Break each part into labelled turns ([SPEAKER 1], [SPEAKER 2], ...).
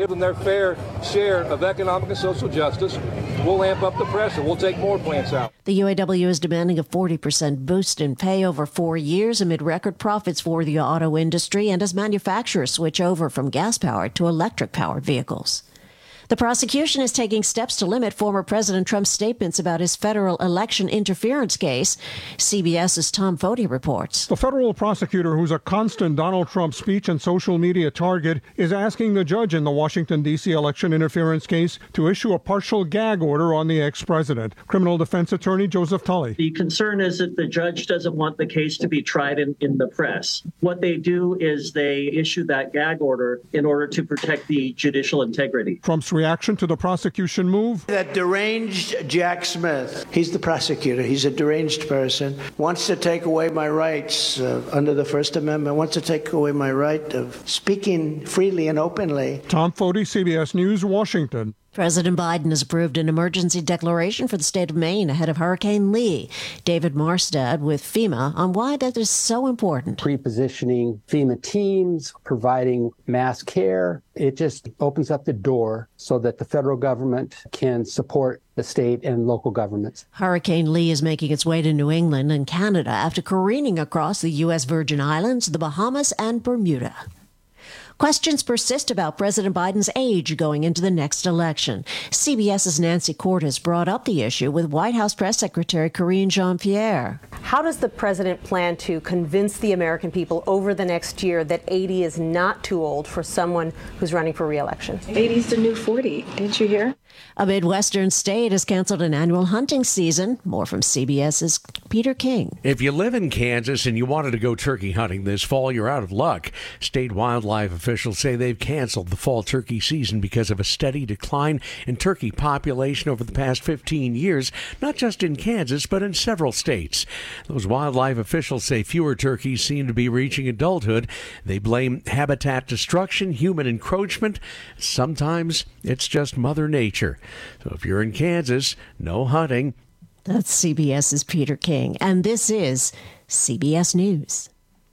[SPEAKER 1] give them their fair share of economic and social justice, we'll amp up the pressure. We'll take more plants out.
[SPEAKER 2] The UAW is demanding a 40% boost in pay over 4 years amid record profits for the auto industry and as manufacturers switch over from gas-powered to electric-powered vehicles. The prosecution is taking steps to limit former President Trump's statements about his federal election interference case. CBS's Tom Foti reports.
[SPEAKER 3] The federal prosecutor, who's a constant Donald Trump speech and social media target, is asking the judge in the Washington, D.C. election interference case to issue a partial gag order on the ex-president. Criminal defense attorney Joseph Tully.
[SPEAKER 4] The concern is that the judge doesn't want the case to be tried in the press. What they do is they issue that gag order in order to protect the judicial integrity.
[SPEAKER 3] Trump's reaction to the prosecution move?
[SPEAKER 5] That deranged Jack Smith, he's the prosecutor, he's a deranged person, wants to take away my rights under the First Amendment, wants to take away my right of speaking freely and openly.
[SPEAKER 3] Tom Foti, CBS News, Washington.
[SPEAKER 2] President Biden has approved an emergency declaration for the state of Maine ahead of Hurricane Lee. David Marstad with FEMA on why that is so important.
[SPEAKER 6] Pre-positioning FEMA teams, providing mass care. It just opens up the door so that the federal government can support the state and local governments.
[SPEAKER 2] Hurricane Lee is making its way to New England and Canada after careening across the U.S. Virgin Islands, the Bahamas, and Bermuda. Questions persist about President Biden's age going into the next election. CBS's Nancy Cordes brought up the issue with White House Press Secretary Karine Jean-Pierre.
[SPEAKER 7] How does the president plan to convince the American people over the next year that 80 is not too old for someone who's running for re-election?
[SPEAKER 8] 80 is the new 40. Didn't you hear?
[SPEAKER 2] A Midwestern state has canceled an annual hunting season. More from CBS's Peter King.
[SPEAKER 9] If you live in Kansas and you wanted to go turkey hunting this fall, you're out of luck. State wildlife officials say they've canceled the fall turkey season because of a steady decline in turkey population over the past 15 years, not just in Kansas, but in several states. Those wildlife officials say fewer turkeys seem to be reaching adulthood. They blame habitat destruction, human encroachment. Sometimes it's just Mother Nature. So if you're in Kansas, no hunting.
[SPEAKER 2] That's CBS's Peter King, and this is CBS News.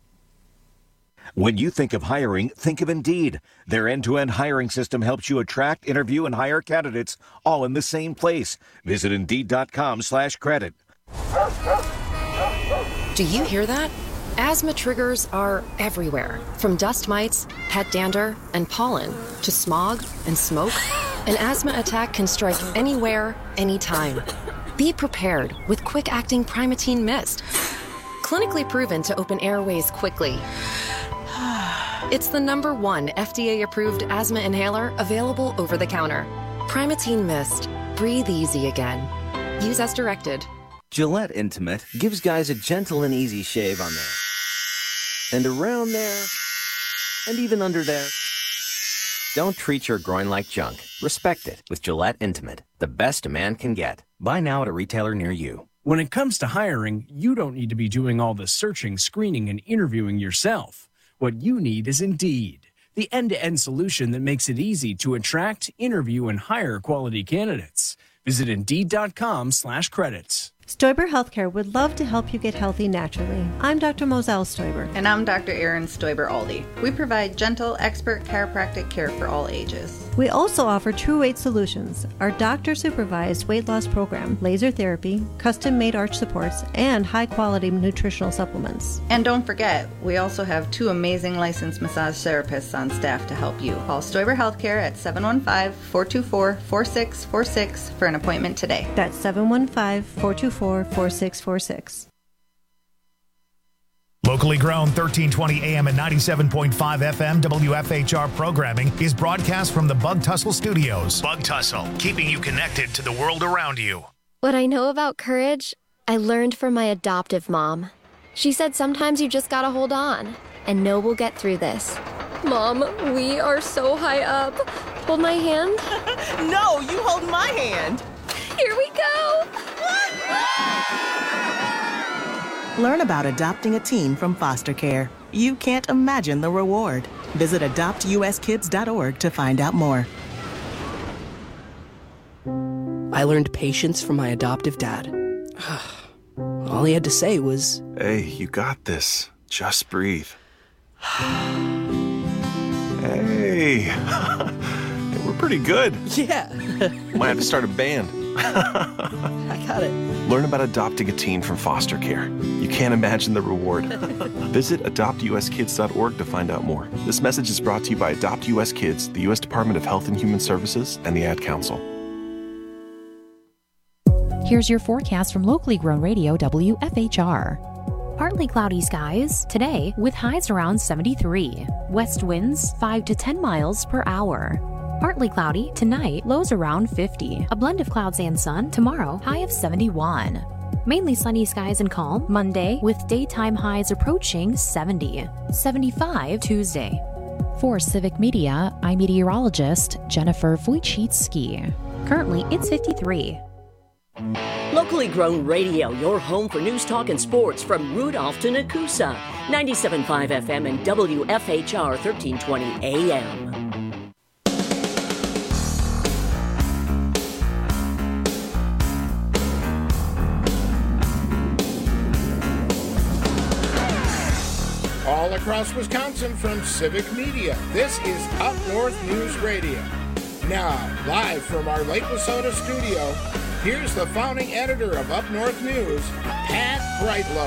[SPEAKER 10] When you think of hiring, think of Indeed. Their end-to-end hiring system helps you attract, interview, and hire candidates all in the same place. Visit Indeed.com/credit.
[SPEAKER 11] Do you hear that? Asthma triggers are everywhere, from dust mites, pet dander, and pollen, to smog and smoke. An asthma attack can strike anywhere, anytime. Be prepared with quick-acting Primatene Mist. Clinically proven to open airways quickly. It's the #1 FDA-approved asthma inhaler available over the counter. Primatene Mist. Breathe easy again. Use as directed.
[SPEAKER 12] Gillette Intimate gives guys a gentle and easy shave on there. And around there. And even under there. Don't treat your groin like junk. Respect it with Gillette Intimate, the best a man can get. Buy now at a retailer near you.
[SPEAKER 13] When it comes to hiring, you don't need to be doing all the searching, screening, and interviewing yourself. What you need is Indeed, the end-to-end solution that makes it easy to attract, interview, and hire quality candidates. Visit Indeed.com/credits.
[SPEAKER 14] Stoiber Healthcare would love to help you get healthy naturally. I'm Dr. Moselle Stoiber.
[SPEAKER 15] And I'm Dr. Erin Stoiber-Aldi. We provide gentle, expert chiropractic care for all ages.
[SPEAKER 14] We also offer True Weight Solutions, our doctor-supervised weight loss program, laser therapy, custom-made arch supports, and high-quality nutritional supplements.
[SPEAKER 15] And don't forget, we also have 2 amazing licensed massage therapists on staff to help you. Call Stoiber Healthcare at 715-424-4646 for an appointment today.
[SPEAKER 14] That's 715-424-4646.
[SPEAKER 16] Locally grown 1320 AM and 97.5 FM WFHR programming is broadcast from the Bug Tussle Studios. Bug Tussle, keeping you connected to the world around you.
[SPEAKER 17] What I know about courage, I learned from my adoptive mom. She said sometimes you just gotta hold on and know we'll get through this. Mom, we are so high up. Hold my hand.
[SPEAKER 18] No, you hold my hand.
[SPEAKER 17] Here we go.
[SPEAKER 18] Learn about adopting a teen from foster care. You can't imagine the reward. Visit adoptuskids.org to find out more.
[SPEAKER 19] I learned patience from my adoptive dad. All he had to say was,
[SPEAKER 20] "Hey, you got this. Just breathe." Hey. pretty good.
[SPEAKER 19] Yeah.
[SPEAKER 20] Might have to start a band.
[SPEAKER 19] I got it.
[SPEAKER 20] Learn about adopting a teen from foster care. You can't imagine the reward. Visit adoptuskids.org to find out more. This message is brought to you by Adopt US Kids, the U.S. Department of Health and Human Services, and the Ad Council.
[SPEAKER 21] Here's your forecast from locally grown radio WFHR. Partly cloudy skies today with highs around 73. West winds 5 to 10 miles per hour. Partly cloudy tonight, lows around 50. A blend of clouds and sun tomorrow, high of 71. Mainly sunny skies and calm Monday with daytime highs approaching 70. 75 Tuesday. For Civic Media, I'm meteorologist Jennifer Wojcicki. Currently, it's 53.
[SPEAKER 22] Locally grown radio, your home for news, talk, and sports from Rudolph to Nakusa. 97.5 FM and WFHR 1320 AM.
[SPEAKER 23] All across Wisconsin from Civic Media, this is Up North News Radio. Now, live from our Lake Wissota studio, here's the founding editor of Up North News, Pat Brightlow.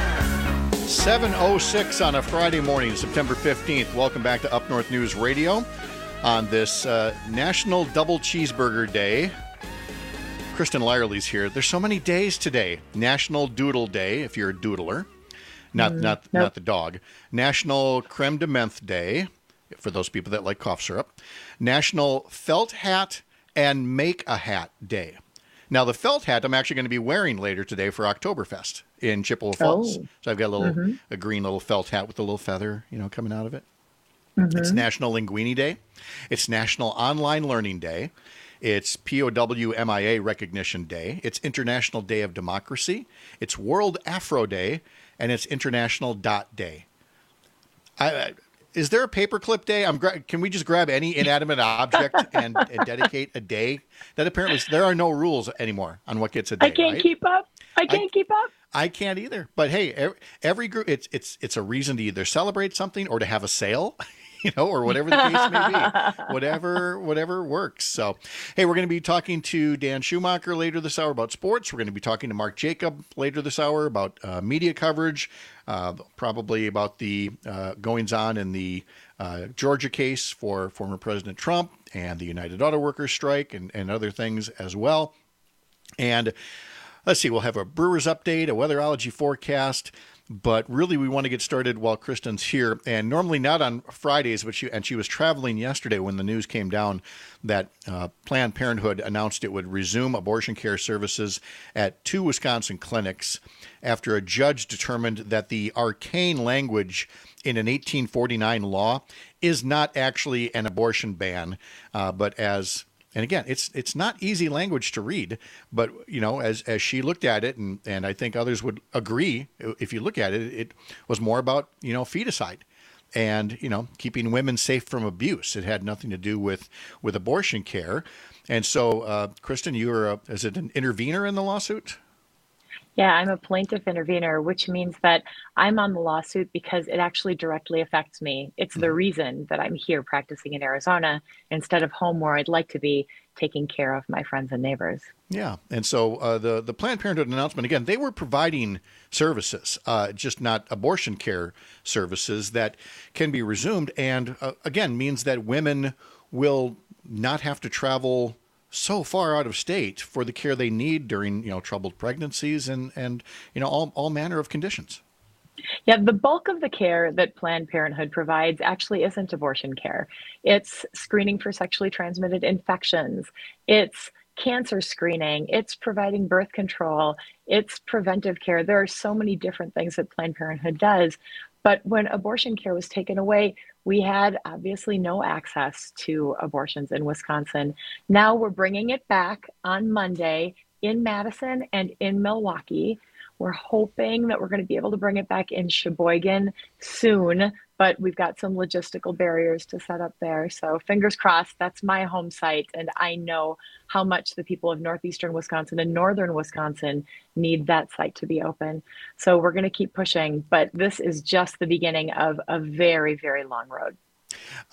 [SPEAKER 24] 7:06 on a Friday morning, September 15th. Welcome back to Up North News Radio on this National Double Cheeseburger Day. Kristen Lyerly's here. There's so many days today. National Doodle Day, if you're a doodler. Not the dog. National Creme de Menthe Day, for those people that like cough syrup. National Felt Hat and Make a Hat Day. Now, the felt hat I'm actually going to be wearing later today for Oktoberfest in Chippewa Falls. So I've got a green little felt hat with a little feather, coming out of it. It's National Linguini Day. It's National Online Learning Day. It's POW MIA Recognition Day. It's International Day of Democracy. It's World Afro Day. And it's International Dot Day. Is there a paperclip day? Can we just grab any inanimate object and dedicate a day? That apparently there are no rules anymore on what gets a day.
[SPEAKER 8] I can't keep up. I can't keep up.
[SPEAKER 24] I can't either. But hey, every group, it's a reason to either celebrate something or to have a sale. Or whatever the case may be, whatever works. So, hey, we're going to be talking to Dan Schumacher later this hour about sports. We're going to be talking to Mark Jacob later this hour about media coverage, probably about the goings-on in the Georgia case for former President Trump and the United Auto Workers strike and other things as well. And let's see, we'll have a Brewers update, a weatherology forecast. But really, we want to get started while Kristen's here. And normally not on Fridays, but she was traveling yesterday when the news came down that Planned Parenthood announced it would resume abortion care services at 2 Wisconsin clinics after a judge determined that the arcane language in an 1849 law is not actually an abortion ban, but as... And again, it's not easy language to read, but as she looked at it, and I think others would agree, if you look at it, it was more about feticide, and keeping women safe from abuse. It had nothing to do with abortion care. And so, Kristen, you are is it an intervener in the lawsuit?
[SPEAKER 8] Yeah, I'm a plaintiff intervener, which means that I'm on the lawsuit because it actually directly affects me. It's the reason that I'm here practicing in Arizona instead of home where I'd like to be taking care of my friends and neighbors.
[SPEAKER 24] Yeah. And so the Planned Parenthood announcement, again, they were providing services, just not abortion care services that can be resumed. And again, means that women will not have to travel so far out of state for the care they need during, troubled pregnancies and all manner of conditions.
[SPEAKER 8] Yeah, the bulk of the care that Planned Parenthood provides actually isn't abortion care. It's screening for sexually transmitted infections. It's cancer screening. It's providing birth control. It's preventive care. There are so many different things that Planned Parenthood does. But when abortion care was taken away, we had obviously no access to abortions in Wisconsin. Now we're bringing it back on Monday in Madison and in Milwaukee. We're hoping that we're going to be able to bring it back in Sheboygan soon, but we've got some logistical barriers to set up there. So fingers crossed, that's my home site. And I know how much the people of northeastern Wisconsin and northern Wisconsin need that site to be open. So we're going to keep pushing, but this is just the beginning of a very, very long road.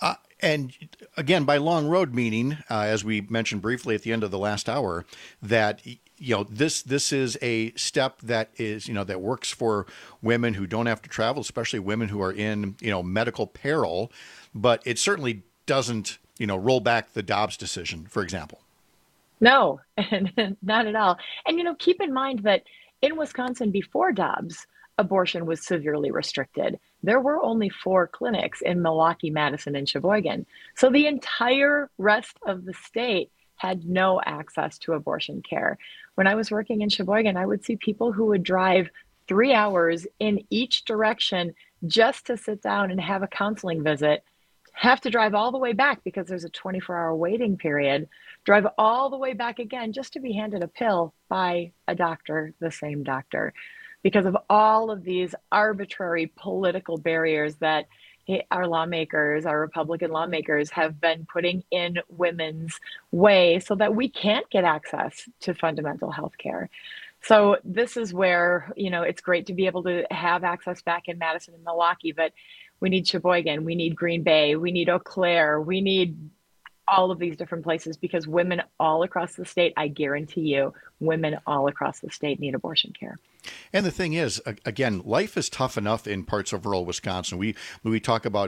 [SPEAKER 24] And again, by long road meaning, as we mentioned briefly at the end of the last hour, that this is a step that is that works for women who don't have to travel, especially women who are in medical peril. But it certainly doesn't roll back the Dobbs decision, for example.
[SPEAKER 8] No, not at all. And keep in mind that in Wisconsin before Dobbs, abortion was severely restricted. There were only 4 clinics in Milwaukee, Madison, and Sheboygan. So the entire rest of the state had no access to abortion care. When I was working in Sheboygan, I would see people who would drive 3 hours in each direction just to sit down and have a counseling visit, have to drive all the way back because there's a 24-hour waiting period, drive all the way back again just to be handed a pill by a doctor, the same doctor, because of all of these arbitrary political barriers that our lawmakers, our Republican lawmakers, have been putting in women's way so that we can't get access to fundamental health care. So this is where, it's great to be able to have access back in Madison and Milwaukee, but we need Sheboygan, we need Green Bay, we need Eau Claire, we need all of these different places because women all across the state, I guarantee you, women all across the state need abortion care.
[SPEAKER 24] And the thing is, again, life is tough enough in parts of rural Wisconsin. We talk about,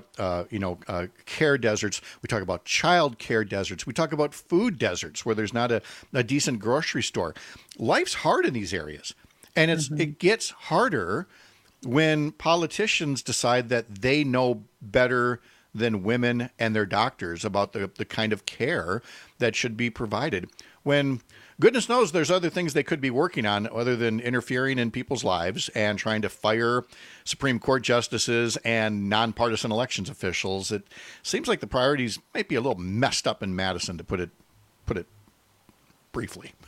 [SPEAKER 24] care deserts. We talk about child care deserts. We talk about food deserts where there's not a decent grocery store. Life's hard in these areas. And it gets harder when politicians decide that they know better than women and their doctors about the kind of care that should be provided. When goodness knows there's other things they could be working on other than interfering in people's lives and trying to fire Supreme Court justices and nonpartisan elections officials. It seems like the priorities might be a little messed up in Madison, to put it briefly.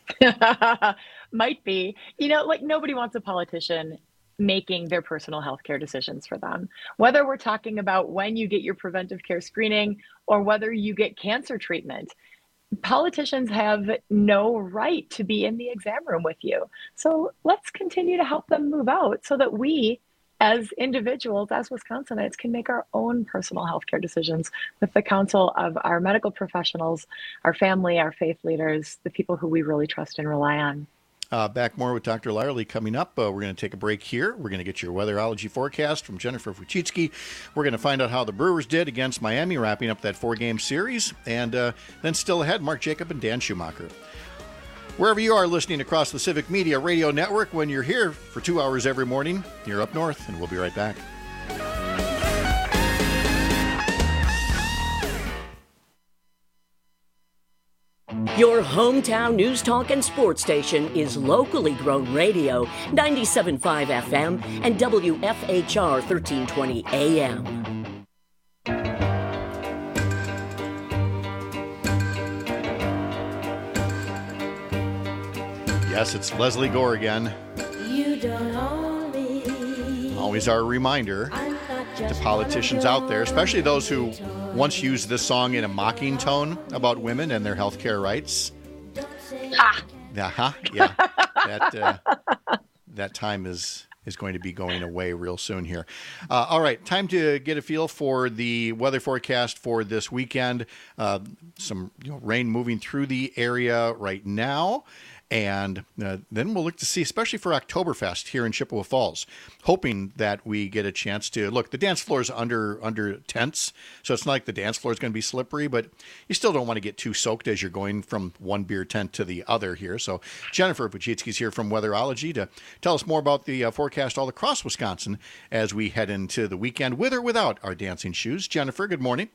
[SPEAKER 8] Might be. Nobody wants a politician making their personal health care decisions for them. Whether we're talking about when you get your preventive care screening or whether you get cancer treatment, politicians have no right to be in the exam room with you. So let's continue to help them move out so that we, as individuals, as Wisconsinites, can make our own personal health care decisions with the counsel of our medical professionals, our family, our faith leaders, the people who we really trust and rely on.
[SPEAKER 24] Back more with Dr. Lyerly coming up. We're going to take a break here. We're going to get your weatherology forecast from Jennifer Wojcicki. We're going to find out how the Brewers did against Miami, wrapping up that 4-game series. And then still ahead, Mark Jacob and Dan Schumacher. Wherever you are listening across the Civic Media Radio Network, when you're here for 2 hours every morning, you're up north, and we'll be right back.
[SPEAKER 22] Your hometown news, talk, and sports station is Locally Grown Radio, 97.5 FM and WFHR 1320 AM.
[SPEAKER 24] Yes, it's Leslie Gore again.
[SPEAKER 1] You don't own me.
[SPEAKER 24] Always our reminder to politicians out there, especially those who once used this song in a mocking tone about women and their health care rights. Yeah. That time is going to be going away real soon here. All right, time to get a feel for the weather forecast for this weekend. Some rain moving through the area right now. And then we'll look to see, especially for Oktoberfest here in Chippewa Falls, hoping that we get a chance to look. The dance floor is under tents, so it's not like the dance floor is going to be slippery, but you still don't want to get too soaked as you're going from one beer tent to the other here. So Jennifer Wojcicki is here from Weatherology to tell us more about the forecast all across Wisconsin as we head into the weekend, with or without our dancing shoes. Jennifer, good morning.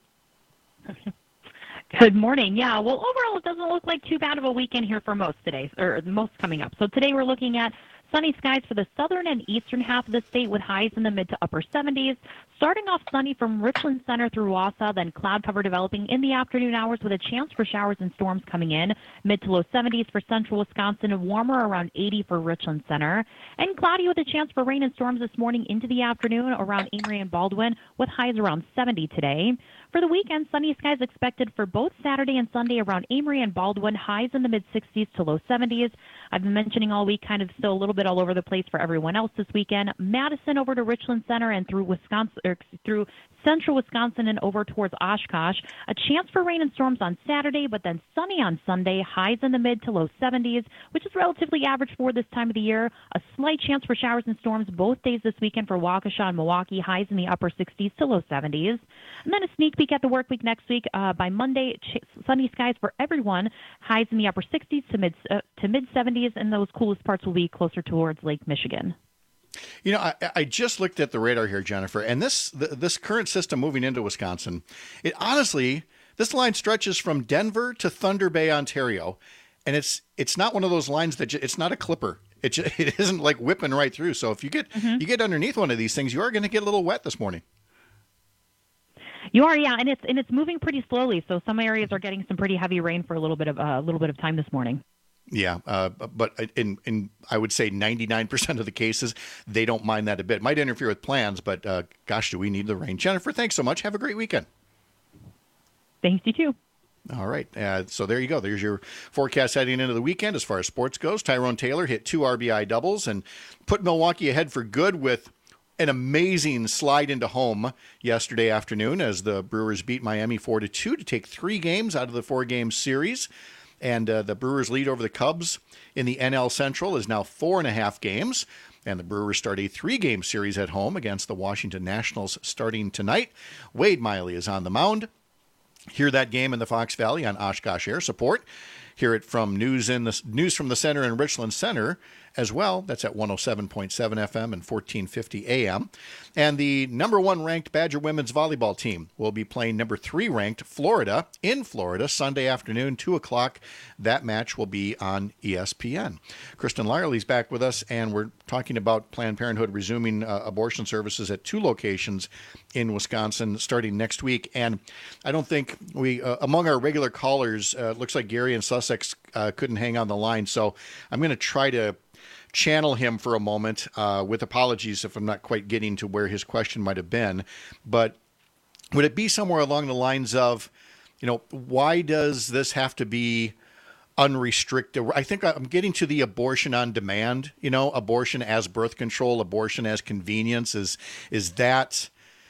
[SPEAKER 3] Good morning. Yeah, well, overall, it doesn't look like too bad of a weekend here for most today, or most coming up. So today we're looking at sunny skies for the southern and eastern half of the state with highs in the mid to upper 70s. Starting off sunny from Richland Center through Wausau, then cloud cover developing in the afternoon hours with a chance for showers and storms coming in. Mid to low 70s for central Wisconsin and warmer around 80 for Richland Center. And cloudy with a chance for rain and storms this morning into the afternoon around Amory and Baldwin with highs around 70 today. For the weekend, sunny skies expected for both Saturday and Sunday around Amory and Baldwin, highs in the mid-60s to low 70s. I've been mentioning all week, kind of still a little bit all over the place for everyone else this weekend. Madison over to Richland Center and through central Wisconsin and over towards Oshkosh. A chance for rain and storms on Saturday, but then sunny on Sunday, highs in the mid to low 70s, which is relatively average for this time of the year. A slight chance for showers and storms both days this weekend for Waukesha and Milwaukee, highs in the upper 60s to low 70s. And then a sneak peek at the work week next week. By Monday, sunny skies for everyone, highs in the upper 60s to mid 70s, and those coolest parts will be closer towards Lake Michigan.
[SPEAKER 24] You know, I just looked at the radar here, Jennifer, and this current system moving into Wisconsin, it honestly, this line stretches from Denver to Thunder Bay, Ontario, and it's not one of those lines that it's not a clipper. It isn't like whipping right through. So if you get underneath one of these things, you are going to get a little wet this morning.
[SPEAKER 3] You are, yeah, and it's moving pretty slowly. So some areas are getting some pretty heavy rain for a little bit of time this morning.
[SPEAKER 24] Yeah, but in I would say 99% of the cases, they don't mind that a bit. Might interfere with plans, but gosh, do we need the rain. Jennifer, thanks so much. Have a great weekend.
[SPEAKER 3] Thanks, you too.
[SPEAKER 24] All right, so there you go. There's your forecast heading into the weekend as far as sports goes. Tyrone Taylor hit 2 RBI doubles and put Milwaukee ahead for good with an amazing slide into home yesterday afternoon as the Brewers beat Miami 4-2 to take 3 games out of the 4-game series. And the Brewers' lead over the Cubs in the NL Central is now 4.5 games. And the Brewers start a 3-game series at home against the Washington Nationals starting tonight. Wade Miley is on the mound. Hear that game in the Fox Valley on Oshkosh Air Support. Hear it from News from the Center in Richland Center as well. That's at 107.7 FM and 1450 AM. And the number 1 ranked Badger women's volleyball team will be playing number 3 ranked Florida in Florida Sunday afternoon, 2 o'clock. That match will be on ESPN. Kristen Lyerly's back with us, and we're talking about Planned Parenthood resuming abortion services at 2 locations in Wisconsin starting next week. And I don't think we, among our regular callers, looks like Gary in Sussex couldn't hang on the line. So I'm going to try to channel him for a moment with apologies if I'm not quite getting to where his question might have been. But would it be somewhere along the lines of, why does this have to be unrestricted? I think I'm getting to the abortion on demand, abortion as birth control, abortion as convenience. Is that,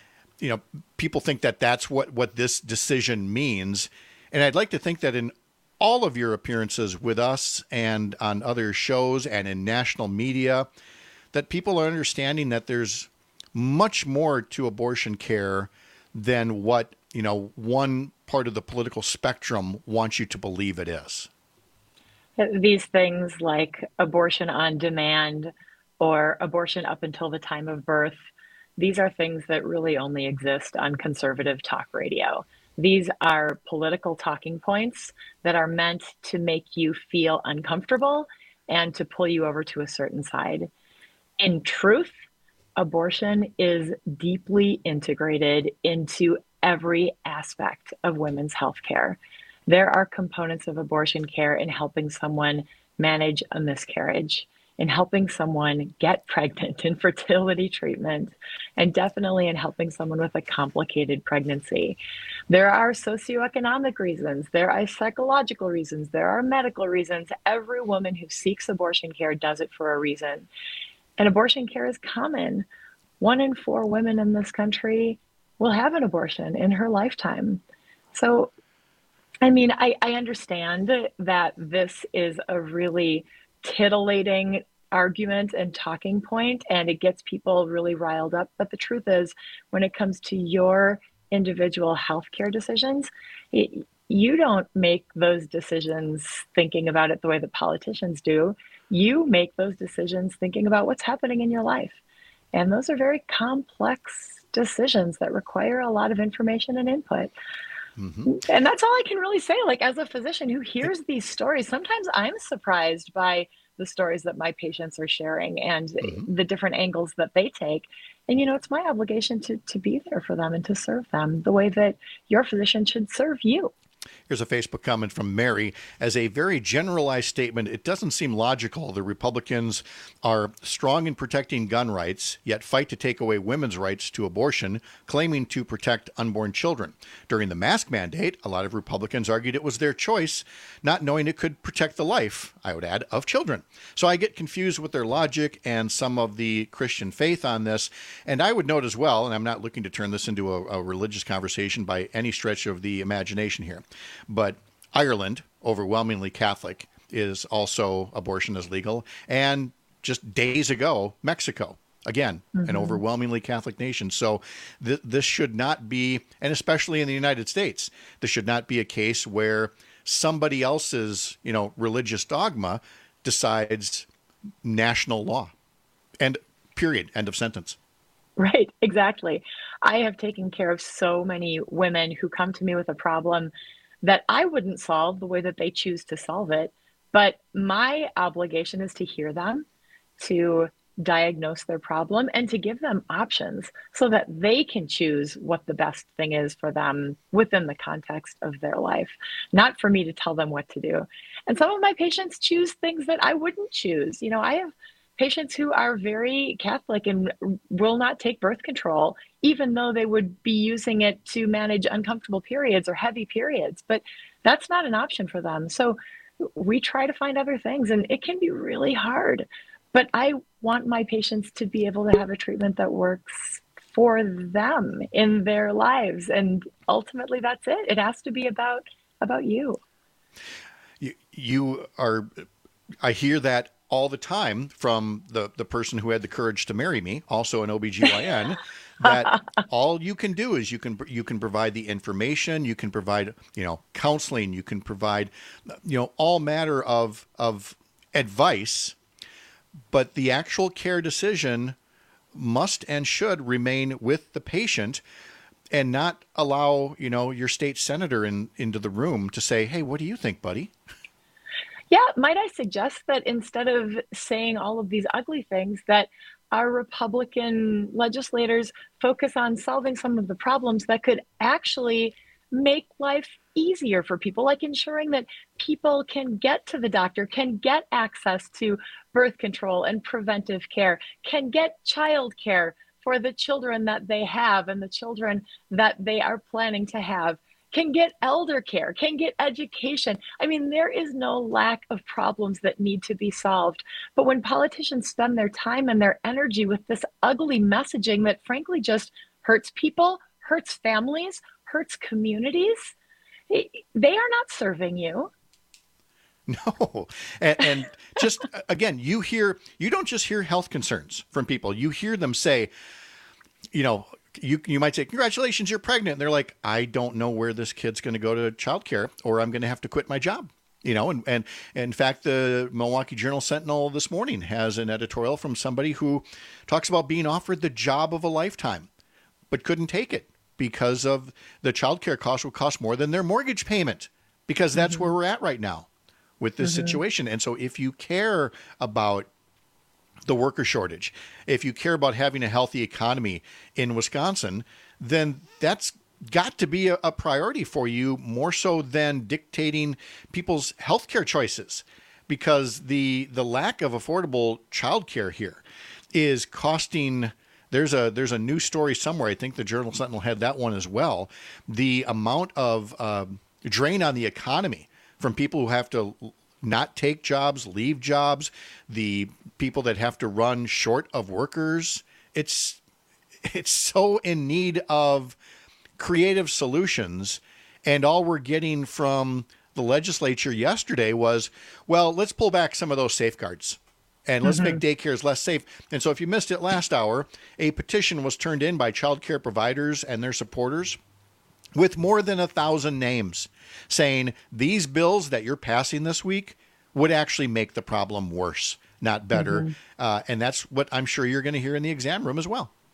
[SPEAKER 24] people think that that's what this decision means. And I'd like to think that in all of your appearances with us and on other shows and in national media, that people are understanding that there's much more to abortion care than what, one part of the political spectrum wants you to believe it is.
[SPEAKER 8] These things like abortion on demand or abortion up until the time of birth, these are things that really only exist on conservative talk radio. These are political talking points that are meant to make you feel uncomfortable and to pull you over to a certain side. In truth, abortion is deeply integrated into every aspect of women's health care. There are components of abortion care in helping someone manage a miscarriage, in helping someone get pregnant, in fertility treatment, and definitely in helping someone with a complicated pregnancy. There are socioeconomic reasons, there are psychological reasons, there are medical reasons. Every woman who seeks abortion care does it for a reason. And abortion care is common. 1 in 4 women in this country will have an abortion in her lifetime. So, I understand that this is a really titillating argument and talking point, and it gets people really riled up. But the truth is, when it comes to your individual healthcare decisions, you don't make those decisions thinking about it the way that politicians do. You make those decisions thinking about what's happening in your life. And those are very complex decisions that require a lot of information and input. Mm-hmm. And that's all I can really say. Like, as a physician who hears these stories, sometimes I'm surprised by the stories that my patients are sharing and the different angles that they take. And, it's my obligation to be there for them and to serve them the way that your physician should serve you.
[SPEAKER 24] Here's a Facebook comment from Mary. As a very generalized statement, it doesn't seem logical. The Republicans are strong in protecting gun rights, yet fight to take away women's rights to abortion, claiming to protect unborn children. During the mask mandate, a lot of Republicans argued it was their choice, not knowing it could protect the life, I would add, of children. So I get confused with their logic and some of the Christian faith on this. And I would note as well, and I'm not looking to turn this into a religious conversation by any stretch of the imagination here, but Ireland, overwhelmingly Catholic, is also abortion is legal. And just days ago, Mexico, again, an overwhelmingly Catholic nation. So this should not be, and especially in the United States, this should not be a case where somebody else's, religious dogma decides national law. And period. End of sentence.
[SPEAKER 8] Right, exactly. I have taken care of so many women who come to me with a problem that I wouldn't solve the way that they choose to solve it. But my obligation is to hear them, to diagnose their problem, and to give them options so that they can choose what the best thing is for them within the context of their life, not for me to tell them what to do. And some of my patients choose things that I wouldn't choose. I have patients who are very Catholic and will not take birth control, even though they would be using it to manage uncomfortable periods or heavy periods. But that's not an option for them. So we try to find other things, and it can be really hard. But I want my patients to be able to have a treatment that works for them in their lives. And ultimately, that's it. It has to be about you.
[SPEAKER 24] You are, I hear that all the time from the person who had the courage to marry me, also an OBGYN, that all you can do is you can provide the information, you can provide, counseling, you can provide, all matter of advice, but the actual care decision must and should remain with the patient and not allow, your state senator into the room to say, hey, what do you think, buddy?
[SPEAKER 8] Yeah, might I suggest that instead of saying all of these ugly things, that our Republican legislators focus on solving some of the problems that could actually make life easier for people, like ensuring that people can get to the doctor, can get access to birth control and preventive care, can get child care for the children that they have and the children that they are planning to have, can get elder care, can get education. I mean, there is no lack of problems that need to be solved. But when politicians spend their time and their energy with this ugly messaging that frankly just hurts people, hurts families, hurts communities, they are not serving you.
[SPEAKER 24] No. And just, again, you don't just hear health concerns from people. You hear them say, you might say, congratulations, you're pregnant. And they're like, I don't know where this kid's going to go to childcare, or I'm going to have to quit my job. And in fact, the Milwaukee Journal-Sentinel this morning has an editorial from somebody who talks about being offered the job of a lifetime, but couldn't take it because of the childcare cost will cost more than their mortgage payment, because that's where we're at right now with this situation. And so if you care about the worker shortage, if you care about having a healthy economy in Wisconsin, then that's got to be a priority for you, more so than dictating people's healthcare choices, because the lack of affordable childcare here is costing. There's a news story somewhere. I think the Journal-Sentinel had that one as well. The amount of drain on the economy from people who have to not take jobs, leave jobs, the people that have to run short of workers. It's so in need of creative solutions. And all we're getting from the legislature yesterday was, well, let's pull back some of those safeguards and let's make daycares less safe. And so if you missed it last hour, a petition was turned in by child care providers and their supporters with more than 1,000 names saying these bills that you're passing this week would actually make the problem worse, not better. And that's what I'm sure you're going to hear in the exam room as well.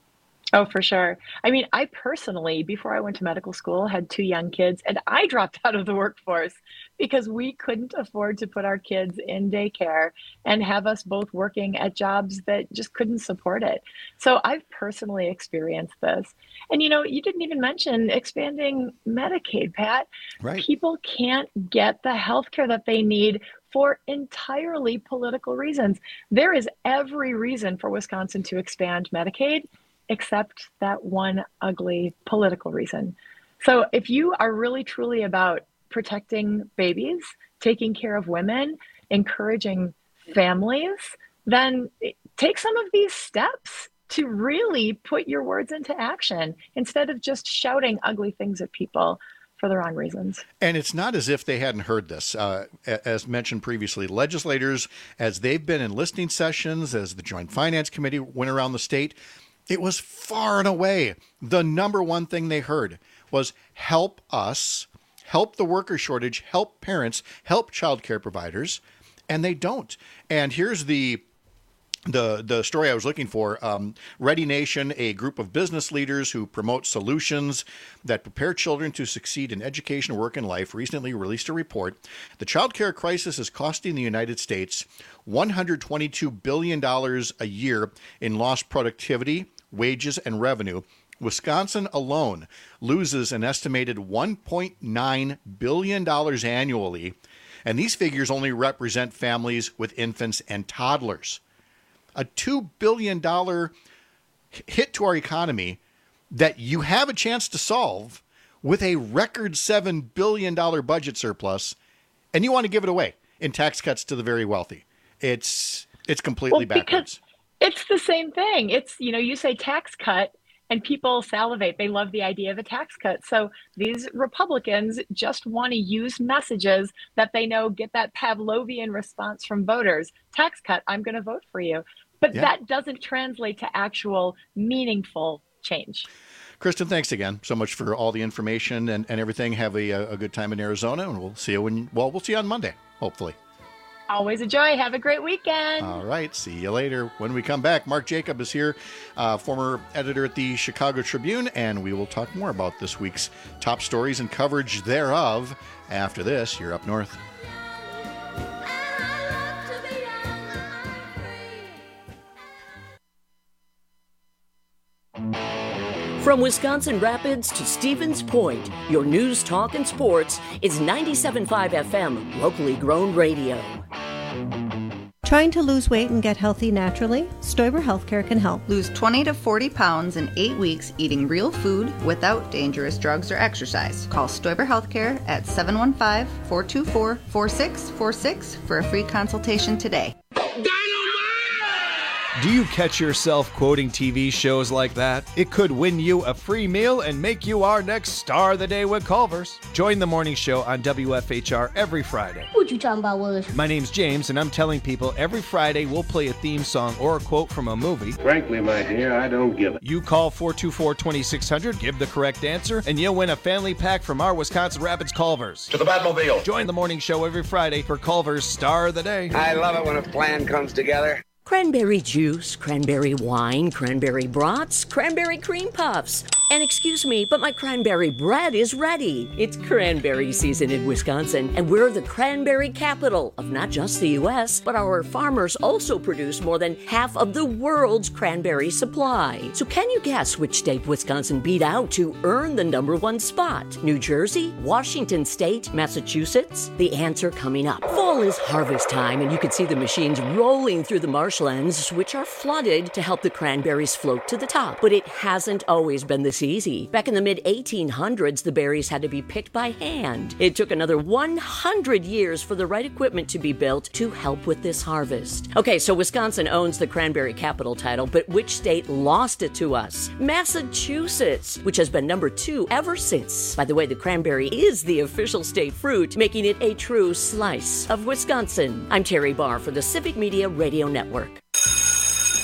[SPEAKER 8] Oh, for sure. I mean, I personally, before I went to medical school, had 2 young kids, and I dropped out of the workforce because we couldn't afford to put our kids in daycare and have us both working at jobs that just couldn't support it. So I've personally experienced this. And you didn't even mention expanding Medicaid, Pat.
[SPEAKER 24] Right.
[SPEAKER 8] People can't get the health care that they need for entirely political reasons. There is every reason for Wisconsin to expand Medicaid, except that one ugly political reason. So if you are really truly about protecting babies, taking care of women, encouraging families, then take some of these steps to really put your words into action instead of just shouting ugly things at people for the wrong reasons.
[SPEAKER 24] And it's not as if they hadn't heard this. As mentioned previously, legislators, as they've been in listening sessions, as the Joint Finance Committee went around the state, it was far and away the number one thing they heard was help us, help the worker shortage, help parents, help child care providers, and they don't. And here's the story I was looking for. Ready Nation, a group of business leaders who promote solutions that prepare children to succeed in education, work, and life, recently released a report. The child care crisis is costing the United States $122 billion a year in lost productivity, wages, and revenue. Wisconsin alone loses an estimated $1.9 billion annually, and these figures only represent families with infants and toddlers. A $2 billion hit to our economy that you have a chance to solve with a record $7 billion budget surplus, and you want to give it away in tax cuts to the very wealthy. It's completely backwards.
[SPEAKER 8] It's the same thing. It's, you say tax cut and people salivate. They love the idea of a tax cut. So these Republicans just want to use messages that they know get that Pavlovian response from voters. Tax cut, I'm going to vote for you. But that doesn't translate to actual meaningful change.
[SPEAKER 24] Kristen, thanks again so much for all the information and everything. Have a good time in Arizona, and we'll see you we'll see you on Monday, hopefully.
[SPEAKER 8] Always a joy. Have a great weekend.
[SPEAKER 24] All right. See you later. When we come back, Mark Jacob is here, former editor at the Chicago Tribune, and we will talk more about this week's top stories and coverage thereof. After this, you're Up North.
[SPEAKER 22] From Wisconsin Rapids to Stevens Point, your news, talk, and sports is 97.5 FM, locally grown radio.
[SPEAKER 14] Trying to lose weight and get healthy naturally? Stoiber Healthcare can help.
[SPEAKER 15] Lose 20 to 40 pounds in 8 weeks eating real food without dangerous drugs or exercise. Call Stoiber Healthcare at 715-424-4646 for a free consultation today.
[SPEAKER 4] Do you catch yourself quoting TV shows like that? It could win you a free meal and make you our next star of the day with Culver's. Join the morning show on WFHR every Friday.
[SPEAKER 1] What you talking about, Willis?
[SPEAKER 4] My name's James, and I'm telling people every Friday we'll play a theme song or a quote from a movie.
[SPEAKER 5] Frankly, my dear, I don't give it.
[SPEAKER 4] You call 424-2600, give the correct answer, and you'll win a family pack from our Wisconsin Rapids Culver's.
[SPEAKER 5] To the Batmobile.
[SPEAKER 4] Join the morning show every Friday for Culver's Star of the Day.
[SPEAKER 5] I love it when a plan comes together.
[SPEAKER 22] Cranberry juice, cranberry wine, cranberry brats, cranberry cream puffs. And excuse me, but my cranberry bread is ready. It's cranberry season in Wisconsin, and we're the cranberry capital of not just the U.S., but our farmers also produce more than half of the world's cranberry supply. So can you guess which state Wisconsin beat out to earn the #1 spot? New Jersey, Washington State, Massachusetts? The answer coming up. Fall is harvest time, and you can see the machines rolling through the marshlands, which are flooded to help the cranberries float to the top. But it hasn't always been this easy. Back in the mid-1800s, the berries had to be picked by hand. It took another 100 years for the right equipment to be built to help with this harvest. Okay, so Wisconsin owns the cranberry capital title, but which state lost it to us? Massachusetts, which has been #2 ever since. By the way, the cranberry is the official state fruit, making it a true slice of Wisconsin. I'm Terry Barr for the Civic Media Radio Network.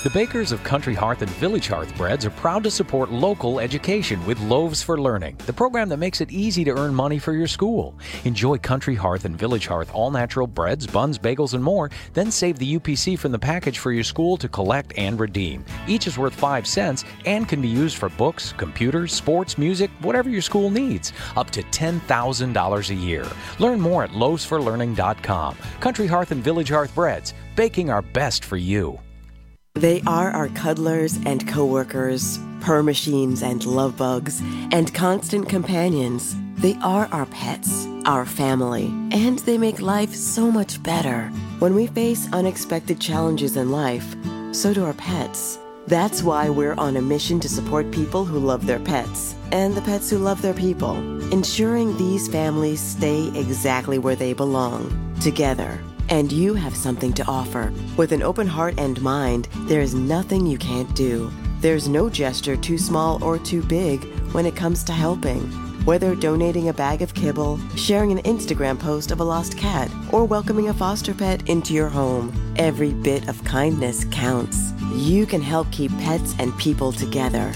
[SPEAKER 2] The bakers of Country Hearth and Village Hearth Breads are proud to support local education with Loaves for Learning, the program that makes it easy to earn money for your school. Enjoy Country Hearth and Village Hearth all-natural breads, buns, bagels, and more, then save the UPC from the package for your school to collect and redeem. Each is worth 5 cents and can be used for books, computers, sports, music, whatever your school needs, up to $10,000 a year. Learn more at loavesforlearning.com. Country Hearth and Village Hearth Breads, baking our best for you.
[SPEAKER 6] They are our cuddlers and coworkers, purr machines and love bugs, and constant companions. They are our pets, our family, and they make life so much better. When we face unexpected challenges in life, so do our pets. That's why we're on a mission to support people who love their pets and the pets who love their people, ensuring these families stay exactly where they belong, together. And you have something to offer. With an open heart and mind, there is nothing you can't do. There's no gesture too small or too big when it comes to helping. Whether donating a bag of kibble, sharing an Instagram post of a lost cat, or welcoming a foster pet into your home, every bit of kindness counts. You can help keep pets and people together.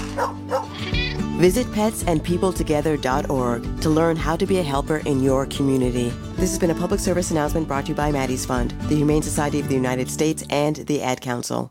[SPEAKER 6] Visit petsandpeopletogether.org to learn how to be a helper in your community. This has been a public service announcement brought to you by Maddie's Fund, the Humane Society of the United States, and the Ad Council.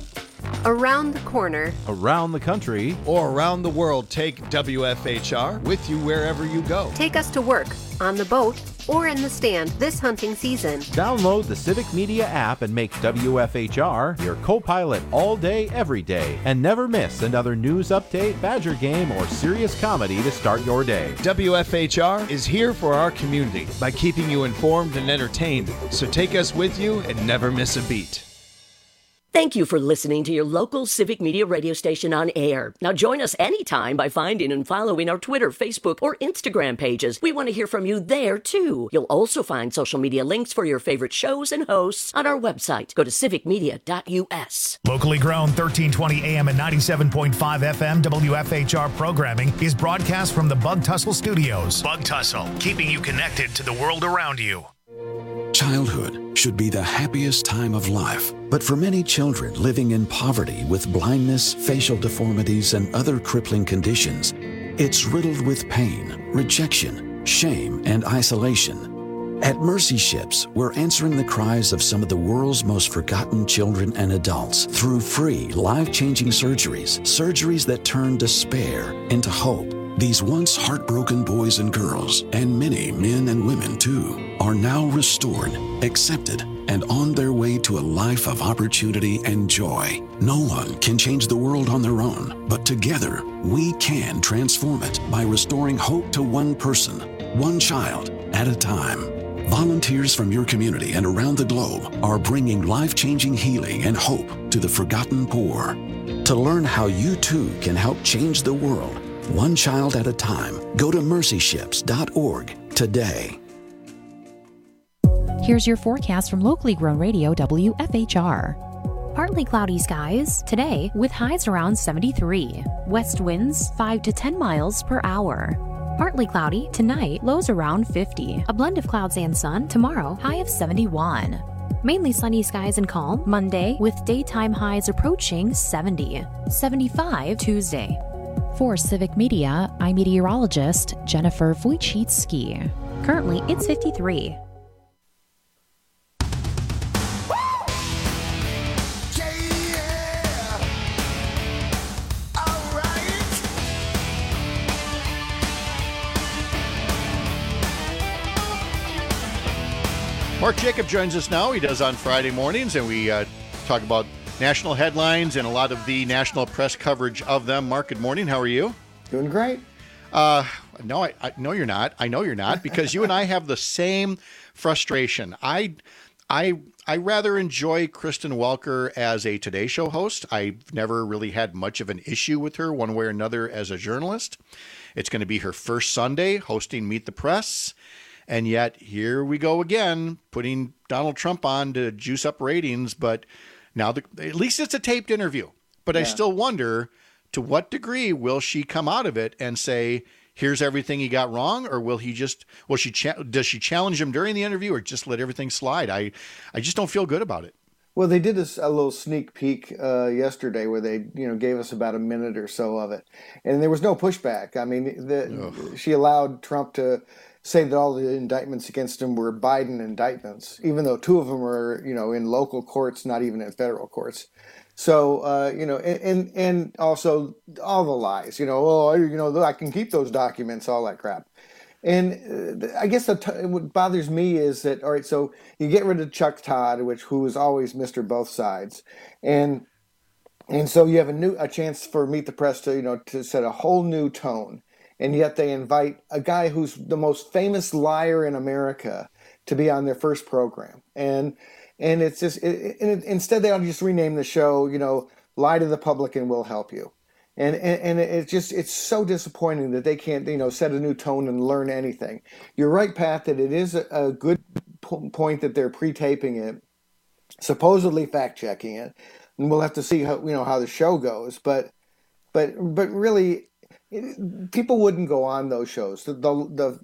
[SPEAKER 7] Around the corner,
[SPEAKER 4] around the country, or around the world, take WFHR with you wherever you go.
[SPEAKER 7] Take us to work, on the boat, or in the stand this hunting season.
[SPEAKER 9] Download the Civic Media app and make WFHR your co-pilot all day, every day. And never miss another news update, Badger game, or serious comedy to start your day.
[SPEAKER 4] WFHR is here for our community by keeping you informed and entertained. So take us with you and never miss a beat.
[SPEAKER 22] Thank you for listening to your local Civic Media radio station on air. Now join us anytime by finding and following our Twitter, Facebook, or Instagram pages. We want to hear from you there, too. You'll also find social media links for your favorite shows and hosts on our website. Go to civicmedia.us.
[SPEAKER 16] Locally grown 1320 AM and 97.5 FM WFHR programming is broadcast from the Bug Tussle Studios. Bug Tussle, keeping you connected to the world around you.
[SPEAKER 25] Childhood should be the happiest time of life, but for many children living in poverty with blindness, facial deformities, and other crippling conditions, it's riddled with pain, rejection, shame, and isolation. At Mercy Ships, we're answering the cries of some of the world's most forgotten children and adults through free, life-changing surgeries that turn despair into hope. These once heartbroken boys and girls, and many men and women too, are now restored, accepted, and on their way to a life of opportunity and joy. No one can change the world on their own, but together we can transform it by restoring hope to one person, one child at a time. Volunteers from your community and around the globe are bringing life-changing healing and hope to the forgotten poor. To learn how you too can help change the world, one child at a time, go to mercyships.org today.
[SPEAKER 21] Here's your forecast from locally grown radio WFHR. Partly cloudy skies today with highs around 73. West winds 5 to 10 miles per hour. Partly cloudy tonight, lows around 50. A blend of clouds and sun tomorrow, high of 71. Mainly sunny skies and calm Monday with daytime highs approaching 70. 75 Tuesday. For Civic Media, I'm meteorologist Jennifer Wojcicki. Currently, it's 53.
[SPEAKER 24] Mark Jacob joins us now. He does on Friday mornings, and we talk about national headlines and a lot of the national press coverage of them. Mark, good morning. How are you?
[SPEAKER 26] Doing great.
[SPEAKER 24] No, you're not. I know you're not, because you and I have the same frustration. I rather enjoy Kristen Welker as a Today Show host. I've never really had much of an issue with her one way or another as a journalist. It's going to be her first Sunday hosting Meet the Press. And yet here we go again, putting Donald Trump on to juice up ratings. But now at least it's a taped interview. But yeah. I still wonder, to what degree will she come out of it and say, here's everything he got wrong? Or does she challenge him during the interview, or just let everything slide? I just don't feel good about it.
[SPEAKER 10] Well, they did a little sneak peek yesterday where they, gave us about a minute or so of it, and there was no pushback. I mean, she allowed Trump to say that all the indictments against him were Biden indictments, even though 2 of them were, in local courts, not even in federal courts. So, and also all the lies, I can keep those documents, all that crap. And I guess what bothers me is that, all right, so you get rid of Chuck Todd, who is always Mr. Both Sides. And so you have a chance for Meet the Press to set a whole new tone. And yet they invite a guy who's the most famous liar in America to be on their first program. And it's just, instead they ought to just rename the show, Lie to the Public and We'll Help You. And it's so disappointing that they can't, set a new tone and learn anything. You're right, Pat, that it is a good point that they're pre-taping it, supposedly fact-checking it, and we'll have to see how the show goes. But really, people wouldn't go on those shows. The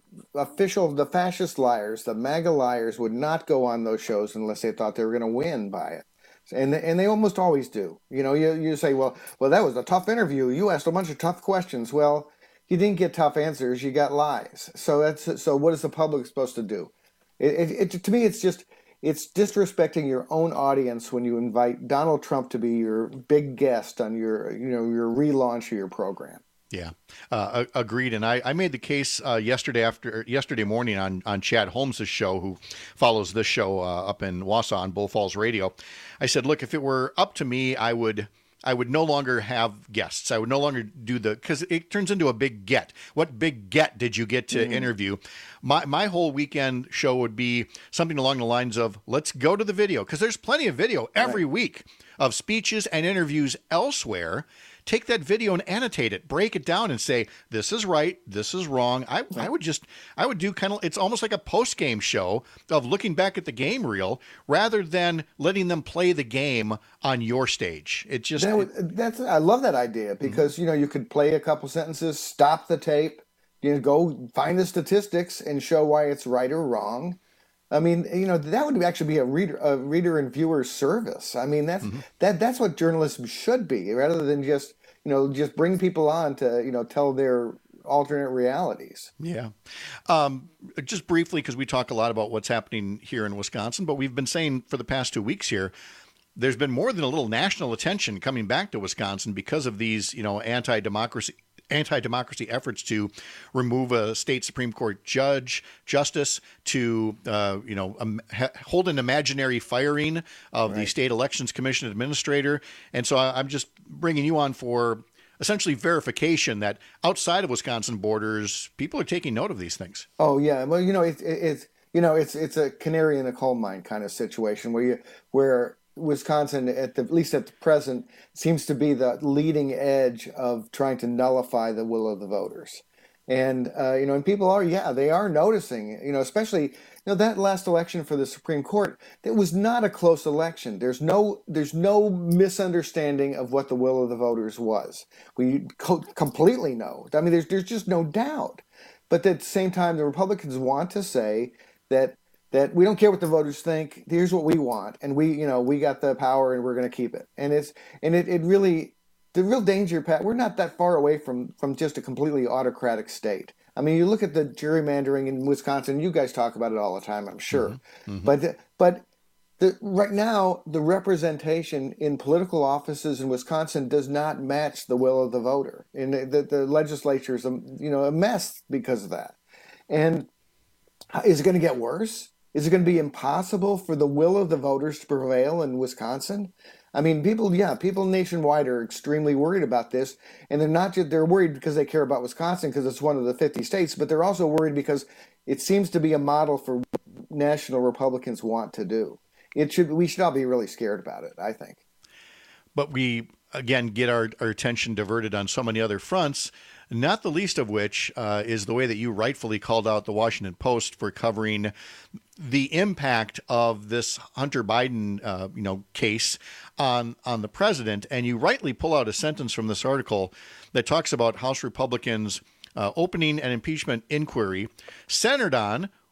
[SPEAKER 10] fascist liars, the MAGA liars, would not go on those shows unless they thought they were going to win by it. And they almost always do. You say, well, that was a tough interview. You asked a bunch of tough questions. Well, you didn't get tough answers. You got lies. So what is the public supposed to do? To me, it's disrespecting your own audience when you invite Donald Trump to be your big guest on your relaunch of your program.
[SPEAKER 24] Yeah, agreed. And I made the case yesterday morning on Chad Holmes' show, who follows this show up in Wausau on Bull Falls Radio. I said, look, if it were up to me, I would no longer have guests. I would no longer do because it turns into a big get. What big get did you get to interview? My whole weekend show would be something along the lines of, let's go to the video, because there's plenty of video every week of speeches and interviews elsewhere. Take that video and annotate it, break it down and say, this is right, this is wrong. I would do it's almost like a post-game show of looking back at the game reel rather than letting them play the game on your stage. It just...
[SPEAKER 10] I love that idea because, you could play a couple sentences, stop the tape, go find the statistics and show why it's right or wrong. I mean, that would actually be a reader and viewer service. I mean, that's what journalism should be, rather than just bring people on to tell their alternate realities.
[SPEAKER 24] Yeah. Just briefly, because we talk a lot about what's happening here in Wisconsin, but we've been saying for the past 2 weeks here, there's been more than a little national attention coming back to Wisconsin because of these, anti-democracy efforts to remove a state Supreme Court justice, to hold an imaginary firing of the State Elections Commission administrator. And so I'm just bringing you on for essentially verification that outside of Wisconsin borders, people are taking note of these things.
[SPEAKER 10] Oh yeah, well it's a canary in a coal mine kind of situation where Wisconsin, at least at the present, seems to be the leading edge of trying to nullify the will of the voters. And, and people they are noticing, especially, that last election for the Supreme Court, it was not a close election. There's no misunderstanding of what the will of the voters was. We completely know. I mean, there's just no doubt. But at the same time, the Republicans want to say that we don't care what the voters think. Here's what we want, and we got the power, and we're going to keep it. And it really, the real danger, Pat. We're not that far away from just a completely autocratic state. I mean, you look at the gerrymandering in Wisconsin. You guys talk about it all the time, I'm sure. Mm-hmm. But right now, the representation in political offices in Wisconsin does not match the will of the voter, and the legislature is a mess because of that. And is it going to get worse? Is it going to be impossible for the will of the voters to prevail in Wisconsin? I mean, people nationwide are extremely worried about this, and they're worried because they care about Wisconsin because it's one of the 50 states, but they're also worried because it seems to be a model for what national Republicans want to do. We should all be really scared about it, I think.
[SPEAKER 24] But we, again, get our attention diverted on so many other fronts, not the least of which is the way that you rightfully called out the Washington Post for covering the impact of this Hunter Biden, case on the president. And you rightly pull out a sentence from this article that talks about House Republicans opening an impeachment inquiry centered on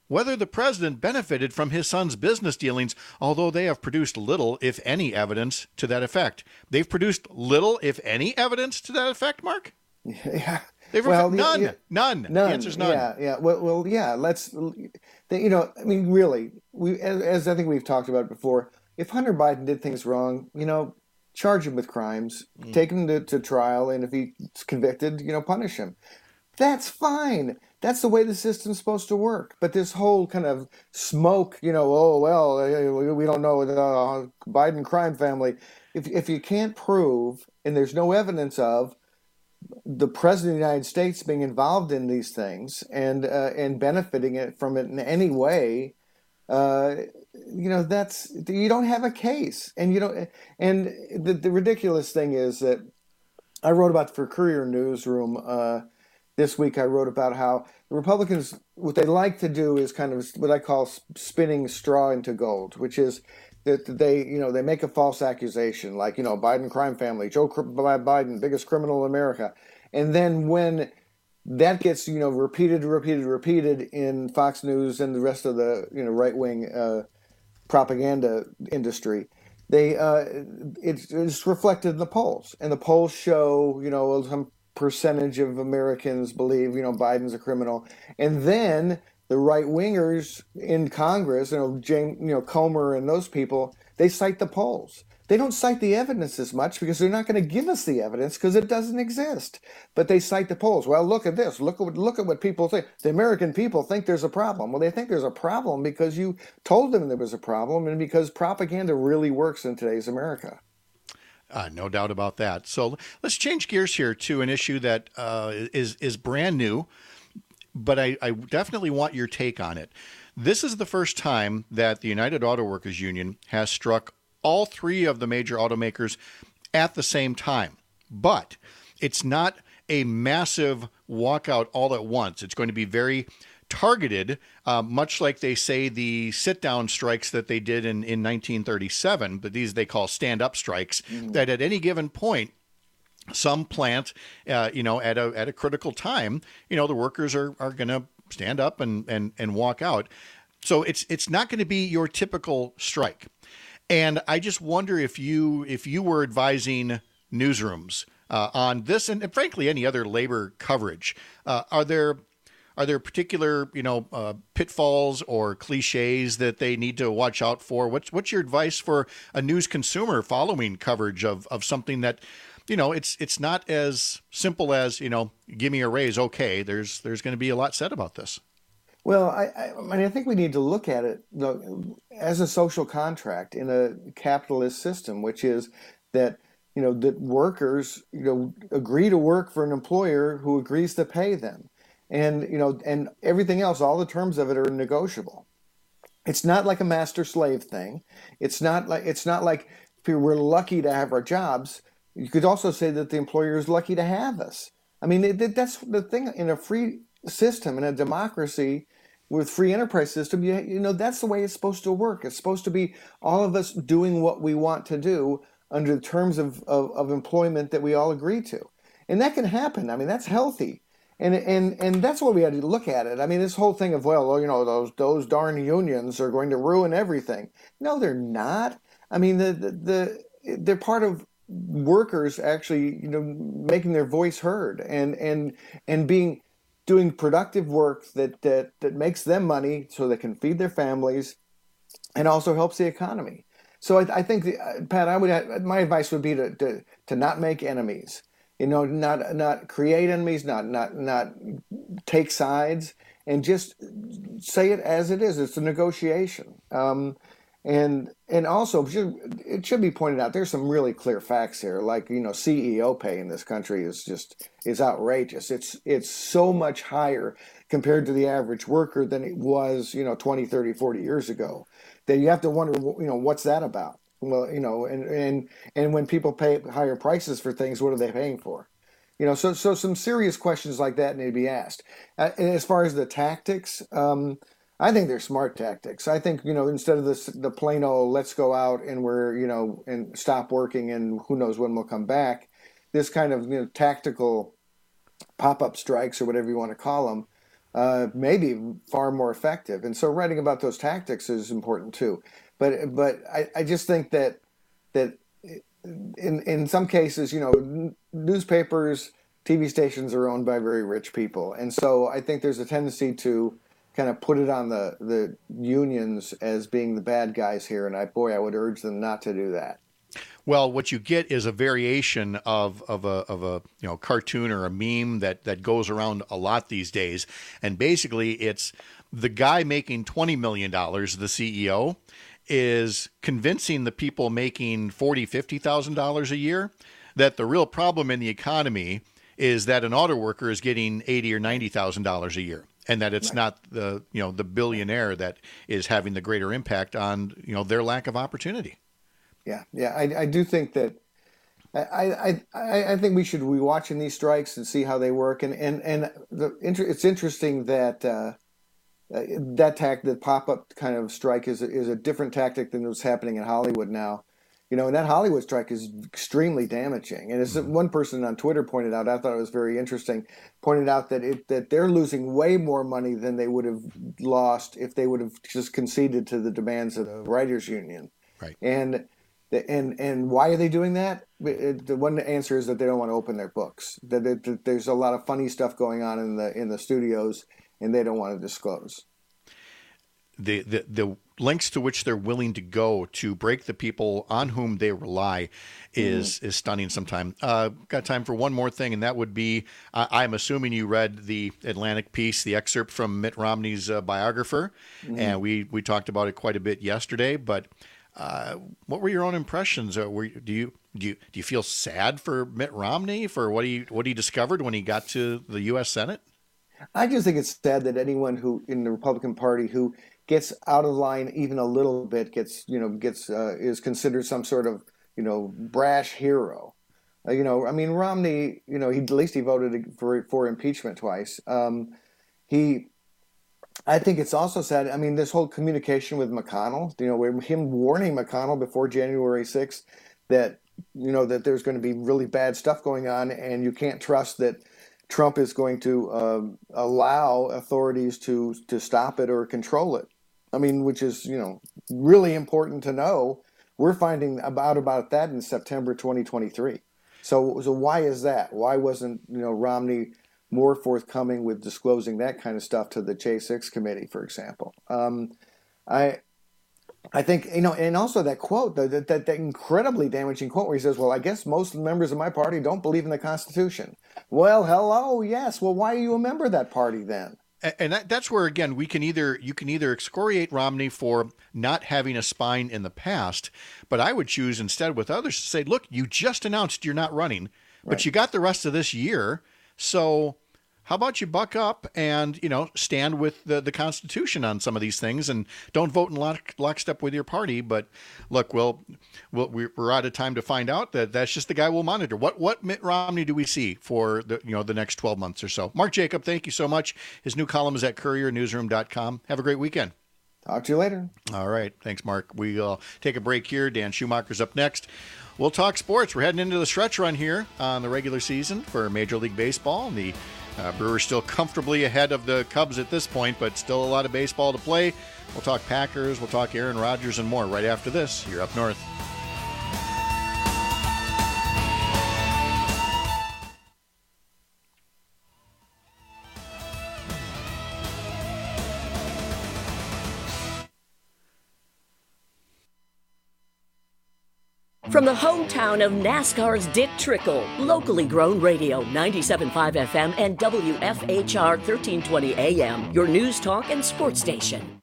[SPEAKER 24] whether the president benefited from his son's business dealings, although they have produced little, if any, evidence to that effect. They've produced little, if any, evidence to that effect, Mark?
[SPEAKER 10] Yeah.
[SPEAKER 24] None. None. The answer's none.
[SPEAKER 10] Yeah. Well, yeah. Let's. I mean, really, as I think we've talked about before, if Hunter Biden did things wrong, charge him with crimes, take him to trial, and if he's convicted, punish him. That's fine. That's the way the system's supposed to work. But this whole kind of smoke, we don't know the Biden crime family. If you can't prove, and there's no evidence of, the president of the United States being involved in these things and benefiting from it in any way, that's, you don't have a case. And the ridiculous thing is that I wrote about for Courier Newsroom this week. I wrote about how the Republicans, what they like to do is kind of what I call spinning straw into gold, which is that they make a false accusation, like, Biden crime family, Joe Biden, biggest criminal in America. And then when that gets, repeated in Fox News and the rest of the, right-wing propaganda industry, it's reflected in the polls. And the polls show, some percentage of Americans believe, Biden's a criminal. And then the right-wingers in Congress, Comer and those people, they cite the polls. They don't cite the evidence as much because they're not going to give us the evidence because it doesn't exist. But they cite the polls. Well, look at this. Look at what people think. The American people think there's a problem. Well, they think there's a problem because you told them there was a problem and because propaganda really works in today's America.
[SPEAKER 24] No doubt about that. So let's change gears here to an issue that is brand new, but I definitely want your take on it. This is the first time that the United Auto Workers Union has struck all three of the major automakers at the same time. But it's not a massive walkout all at once. It's going to be very targeted, much like they say the sit-down strikes that they did in 1937, but these they call stand-up strikes, that at any given point, some plant, at a critical time, the workers are going to stand up and walk out. So it's not going to be your typical strike. And I just wonder if you were advising newsrooms on this and frankly any other labor coverage, are there particular pitfalls or cliches that they need to watch out for? What's your advice for a news consumer following coverage of something that it's not as simple as give me a raise? Okay, there's going to be a lot said about this.
[SPEAKER 10] Well, I think we need to look at it as a social contract in a capitalist system, which is that that workers agree to work for an employer who agrees to pay them, and and everything else, all the terms of it are negotiable. It's not like a master-slave thing. It's not like if we're lucky to have our jobs. You could also say that the employer is lucky to have us. I mean, that's the thing in a free system, in a democracy with free enterprise system, that's the way it's supposed to work. It's supposed to be all of us doing what we want to do under the terms of employment that we all agree to. And that can happen. I mean, that's healthy. And that's what we had to look at it. I mean, this whole thing of, those darn unions are going to ruin everything. No, they're not. I mean, they're part of workers actually, making their voice heard and doing productive work that makes them money so they can feed their families and also helps the economy. So I think, Pat, my advice would be to not make enemies, not create enemies, not take sides, and just say it as it is. It's a negotiation. And also, it should be pointed out, there's some really clear facts here. Like, CEO pay in this country is outrageous. It's so much higher compared to the average worker than it was, 20, 30, 40 years ago, that you have to wonder, what's that about? Well, and when people pay higher prices for things, what are they paying for? So some serious questions like that need to be asked. As far as the tactics, I think they're smart tactics. I think, instead of the plain old, let's go out and and stop working and who knows when we'll come back, this kind of, tactical pop-up strikes or whatever you want to call them, maybe far more effective. And so writing about those tactics is important too. But I just think that in some cases, newspapers, TV stations are owned by very rich people. And so I think there's a tendency to kind of put it on the unions as being the bad guys here. And I would urge them not to do that.
[SPEAKER 24] Well, what you get is a variation of a cartoon or a meme that goes around a lot these days. And basically it's the guy making $20 million, the CEO, is convincing the people making $40,000, $50,000 a year that the real problem in the economy is that an auto worker is getting $80,000 or $90,000 a year, and that it's not the billionaire that is having the greater impact on their lack of opportunity.
[SPEAKER 10] Yeah, I do think that I think we should be watching these strikes and see how they work, and it's interesting that. That pop-up kind of strike is a different tactic than what's happening in Hollywood now. And that Hollywood strike is extremely damaging. And as one person on Twitter pointed out, I thought it was very interesting, pointed out that they're losing way more money than they would have lost if they would have just conceded to the demands of the writers' union.
[SPEAKER 24] Right.
[SPEAKER 10] And why are they doing that? The one answer is that they don't want to open their books. That there's a lot of funny stuff going on in the studios, and they don't want to disclose.
[SPEAKER 24] The lengths to which they're willing to go to break the people on whom they rely is stunning sometimes. Got time for one more thing, and that would be, I'm assuming you read the Atlantic piece, the excerpt from Mitt Romney's biographer, and we talked about it quite a bit yesterday, but what were your own impressions? Do you feel sad for Mitt Romney for what he discovered when he got to the U.S. Senate?
[SPEAKER 10] I just think it's sad that anyone who in the Republican Party who gets out of line even a little bit is considered some sort of brash hero. Romney, at least he voted for impeachment twice. I think it's also sad. This whole communication with McConnell, him warning McConnell before January 6th that there's going to be really bad stuff going on, and you can't trust that Trump is going to allow authorities to stop it or control it. Which is, really important to know. We're finding about that in September 2023. So why is that? Why wasn't, Romney more forthcoming with disclosing that kind of stuff to the J6 committee, for example? I think, and also that quote, that incredibly damaging quote where he says, well, I guess most of the members of my party don't believe in the Constitution. Well, hello, yes. Well, why are you a member of that party then?
[SPEAKER 24] And that's where, again, you can either excoriate Romney for not having a spine in the past, but I would choose instead with others to say, look, you just announced you're not running, but you got the rest of this year, so how about you buck up and, stand with the Constitution on some of these things and don't vote in lockstep with your party. But look, we're out of time to find out that's just the guy we'll monitor. What Mitt Romney do we see for the next 12 months or so? Mark Jacob, thank you so much. His new column is at couriernewsroom.com. Have a great weekend.
[SPEAKER 10] Talk to you later.
[SPEAKER 24] All right. Thanks, Mark. We'll take a break here. Dan Schumacher's up next. We'll talk sports. We're heading into the stretch run here on the regular season for Major League Baseball. The Brewers still comfortably ahead of the Cubs at this point, but still a lot of baseball to play. We'll talk Packers, we'll talk Aaron Rodgers, and more right after this. You're Up North.
[SPEAKER 22] From the hometown of NASCAR's Dick Trickle, locally grown radio, 97.5 FM and WFHR 1320 AM, your news, talk, and sports station.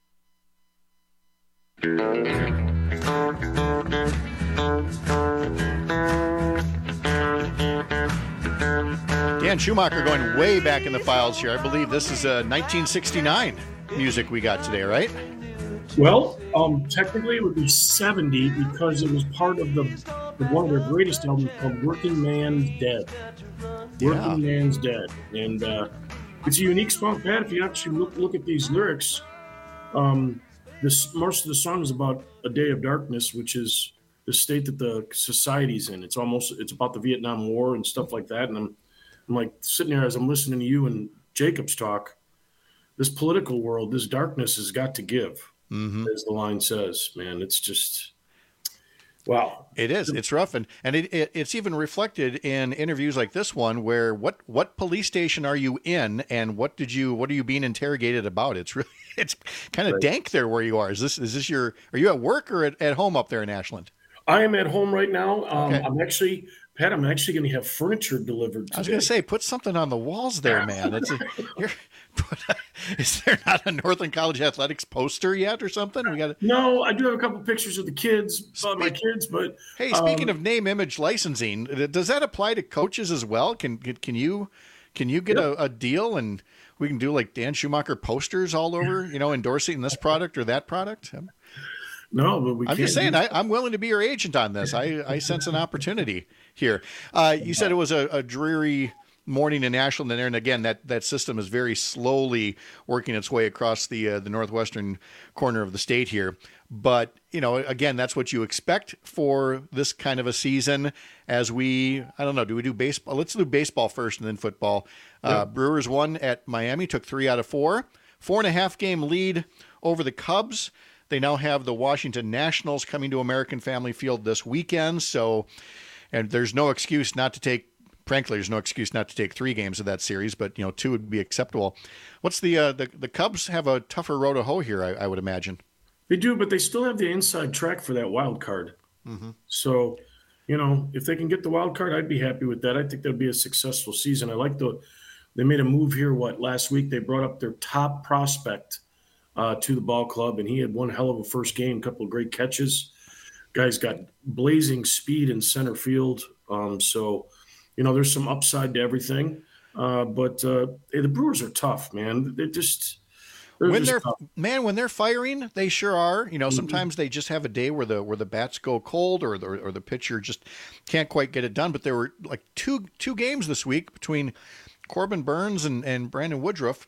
[SPEAKER 24] Dan Schumacher going way back in the files here. I believe this is 1969 music we got today, right?
[SPEAKER 11] Well, technically it would be 70 because it was part of one of their greatest albums called Working Man's Dead. Working Man's Dead. And it's a unique song, Pat. If you actually look at these lyrics, most of the song is about a day of darkness, which is the state that the society's in. It's about the Vietnam War and stuff like that. And I'm like sitting there as I'm listening to you and Jacob's talk, this political world, this darkness has got to give,
[SPEAKER 24] Mm-hmm.
[SPEAKER 11] as the line says. Man, it's just wow.
[SPEAKER 24] It is. It's rough, and it's even reflected in interviews like this one, where what police station are you in, and what are you being interrogated about? It's kind of dank there where you are. Are you at work or at home up there in Ashland?
[SPEAKER 11] I am at home right now.
[SPEAKER 24] Okay.
[SPEAKER 11] I'm actually going to have furniture delivered today.
[SPEAKER 24] I was going to say, put something on the walls there, man. Is there not a Northern College Athletics poster yet or something?
[SPEAKER 11] No, I do have a couple pictures of the kids, my kids, but
[SPEAKER 24] hey, speaking of name, image licensing, does that apply to coaches as well? Can you get a deal and we can do like Dan Schumacher posters all over, endorsing this product or that product?
[SPEAKER 11] No, but
[SPEAKER 24] I'm just saying, I'm willing to be your agent on this. I sense an opportunity here. You said it was a dreary morning in Ashland there, and again, that system is very slowly working its way across the northwestern corner of the state here. But again, that's what you expect for this kind of a season. As do we do baseball? Let's do baseball first, and then football. Brewers won at Miami, took 3 out of 4, 4.5 game lead over the Cubs. They now have the Washington Nationals coming to American Family Field this weekend. And there's no excuse not to take. Frankly, there's no excuse not to take 3 games of that series, but 2 would be acceptable. What's the Cubs have a tougher road to hoe here, I would imagine.
[SPEAKER 11] They do, but they still have the inside track for that wild card.
[SPEAKER 24] Mm-hmm.
[SPEAKER 11] So, if they can get the wild card, I'd be happy with that. I think that'd be a successful season. I like they made a move here. Last week they brought up their top prospect to the ball club, and he had one hell of a first game, couple of great catches. Guy's got blazing speed in center field. So, there's some upside to everything. But the Brewers are tough, man. When
[SPEAKER 24] they're firing, they sure are. Sometimes they just have a day where the bats go cold or the pitcher just can't quite get it done. But there were like two games this week between Corbin Burns and Brandon Woodruff,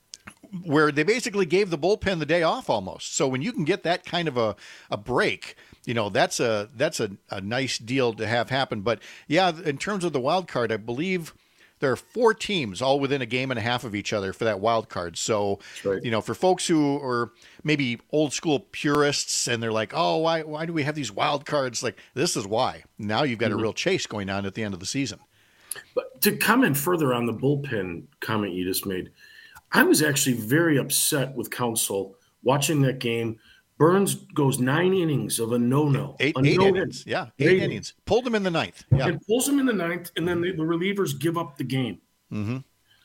[SPEAKER 24] where they basically gave the bullpen the day off almost. So when you can get that kind of a break, that's a nice deal to have happen. But yeah, in terms of the wild card, I believe there are 4 teams all within a game and a half of each other for that wild card. So, right. For folks who are maybe old school purists and they're like, oh, why do we have these wild cards? Like, this is why. Now you've got a real chase going on at the end of the season.
[SPEAKER 11] But to comment further on the bullpen comment you just made, I was actually very upset with Counsell watching that game. Burns goes 9 innings of a no-no.
[SPEAKER 24] 8 innings. Yeah, 8 innings. Pulled him in the 9th. Yeah.
[SPEAKER 11] And pulls him in the 9th, and then the relievers give up the game.
[SPEAKER 24] Mm-hmm.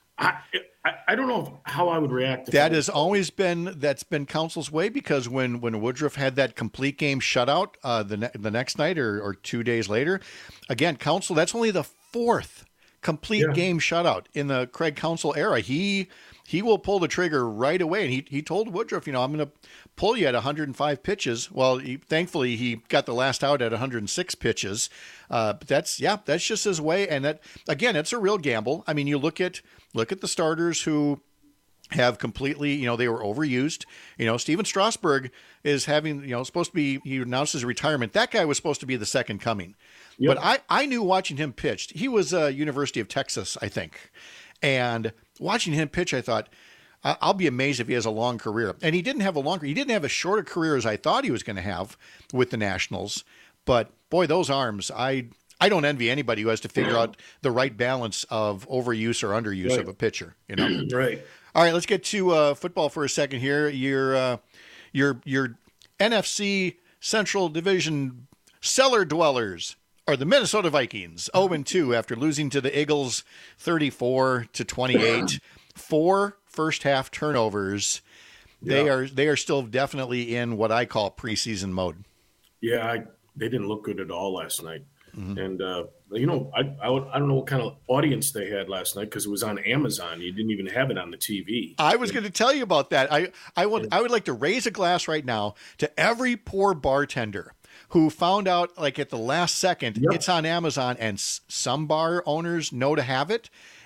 [SPEAKER 11] I don't know how I would react.
[SPEAKER 24] That's been Counsell's way, because when Woodruff had that complete game shutout the next night or 2 days later, again, Counsell, that's only the 4th complete game shutout in the Craig Counsell era. He will pull the trigger right away. And he told Woodruff, I'm going to pull you at 105 pitches. Well, thankfully he got the last out at 106 pitches. But that's just his way. And that, again, it's a real gamble. I mean, you look at the starters who have completely, they were overused. Steven Strasburg is having, supposed to be, he announced his retirement. That guy was supposed to be the second coming. Yep. But I knew watching him pitch, he was University of Texas, I think. And watching him pitch, I thought, I'll be amazed if he has a long career. And he didn't have a shorter career as I thought he was going to have with the Nationals. But boy, those arms, I don't envy anybody who has to figure out the right balance of overuse or underuse of a pitcher.
[SPEAKER 11] Right.
[SPEAKER 24] All right, let's get to football for a second here. Your NFC Central Division cellar dwellers are the Minnesota Vikings, 0-2 after losing to the Eagles 34-28. 4 first half turnovers. They are still definitely in what I call preseason mode.
[SPEAKER 11] Yeah, they didn't look good at all last night.
[SPEAKER 24] Mm-hmm.
[SPEAKER 11] And I don't know what kind of audience they had last night, because it was on Amazon. You didn't even have it on the TV.
[SPEAKER 24] I was going to tell you about that. I would like to raise a glass right now to every poor bartender who found out like at the last second it's on Amazon, and some bar owners know to have it.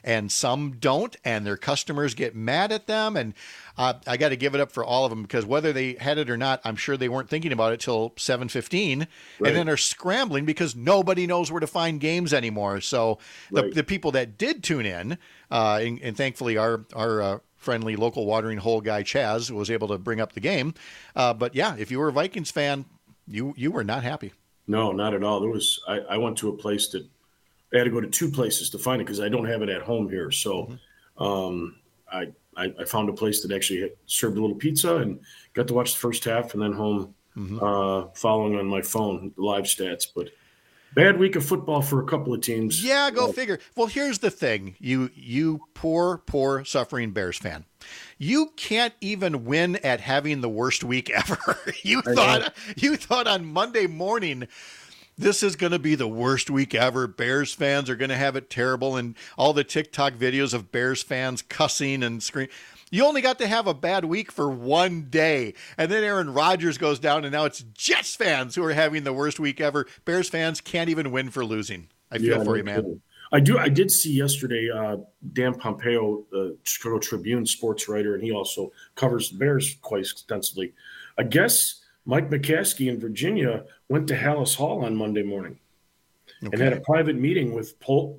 [SPEAKER 24] and some don't, and their customers get mad at them. And I got to give it up for all of them, because whether they had it or not, I'm sure they weren't thinking about it till 7:15, and then are scrambling because nobody knows where to find games anymore. So the people that did tune in, and thankfully our friendly local watering hole guy Chaz was able to bring up the game. But yeah, if you were a Vikings fan, you were not happy.
[SPEAKER 11] No, not at all. I went to a place that I had to go to two places to find it because I don't have it at home here. So I found a place that actually served a little pizza and got to watch the first half, and then home following on my phone the live stats. But bad week of football for a couple of teams.
[SPEAKER 24] Yeah, go figure. Well, here's the thing. You poor suffering Bears fan. You can't even win at having the worst week ever. You thought on Monday morning, this is going to be the worst week ever. Bears fans are going to have it terrible, and all the TikTok videos of Bears fans cussing and screaming. You only got to have a bad week for one day, and then Aaron Rodgers goes down, and now it's Jets fans who are having the worst week ever. Bears fans can't even win for losing. I feel for you, man.
[SPEAKER 11] I did see yesterday Dan Pompeo, the Chicago Tribune sports writer, and he also covers the Bears quite extensively. I guess Mike McCaskey in Virginia went to Hallis Hall on Monday morning and had a private meeting with Poles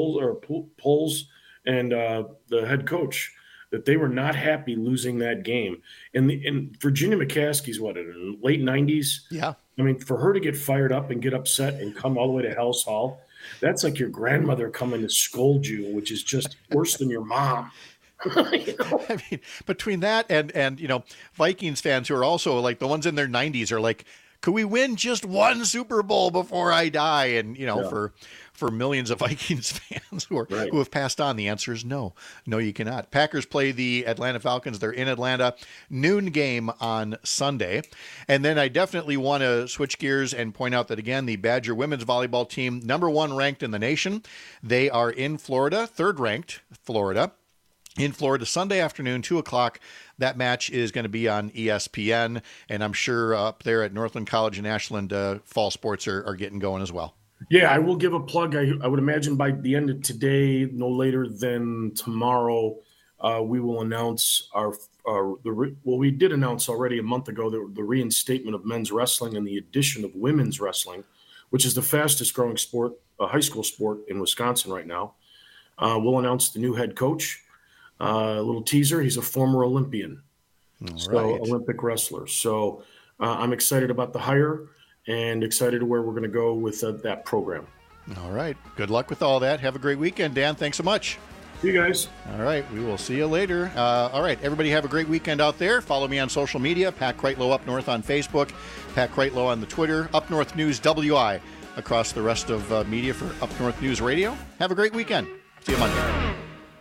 [SPEAKER 11] and the head coach, that they were not happy losing that game. And Virginia McCaskey's in the late 90s?
[SPEAKER 24] Yeah.
[SPEAKER 11] I mean, for her to get fired up and get upset and come all the way to Hallis Hall, that's like your grandmother coming to scold you, which is just worse than your mom.
[SPEAKER 24] I mean, between that and Vikings fans who are also like the ones in their 90s are like, could we win just one Super Bowl before I die? And for millions of Vikings fans who have passed on, the answer is no. No, you cannot. Packers play the Atlanta Falcons. They're in Atlanta, noon game on Sunday. And then I definitely want to switch gears and point out that, again, the Badger women's volleyball team, number 1 ranked in the nation. They are in Florida, 3rd ranked Florida. In Florida, Sunday afternoon, 2:00. That match is going to be on ESPN, and I'm sure up there at Northland College in Ashland, fall sports are getting going as well.
[SPEAKER 11] Yeah, I will give a plug. I would imagine by the end of today, no later than tomorrow, we will announce we did announce already a month ago the reinstatement of men's wrestling and the addition of women's wrestling, which is the fastest growing sport, high school sport in Wisconsin right now. We'll announce the new head coach. A little teaser, he's a former Olympian, Olympic wrestler. So I'm excited about the hire and excited where we're going to go with that program.
[SPEAKER 24] All right. Good luck with all that. Have a great weekend, Dan. Thanks so much.
[SPEAKER 11] See you guys.
[SPEAKER 24] All right. We will see you later. All right. Everybody have a great weekend out there. Follow me on social media. Pat Kreitlow Up North on Facebook. Pat Kreitlow on the Twitter. Up North News WI across the rest of media for Up North News Radio. Have a great weekend. See you Monday.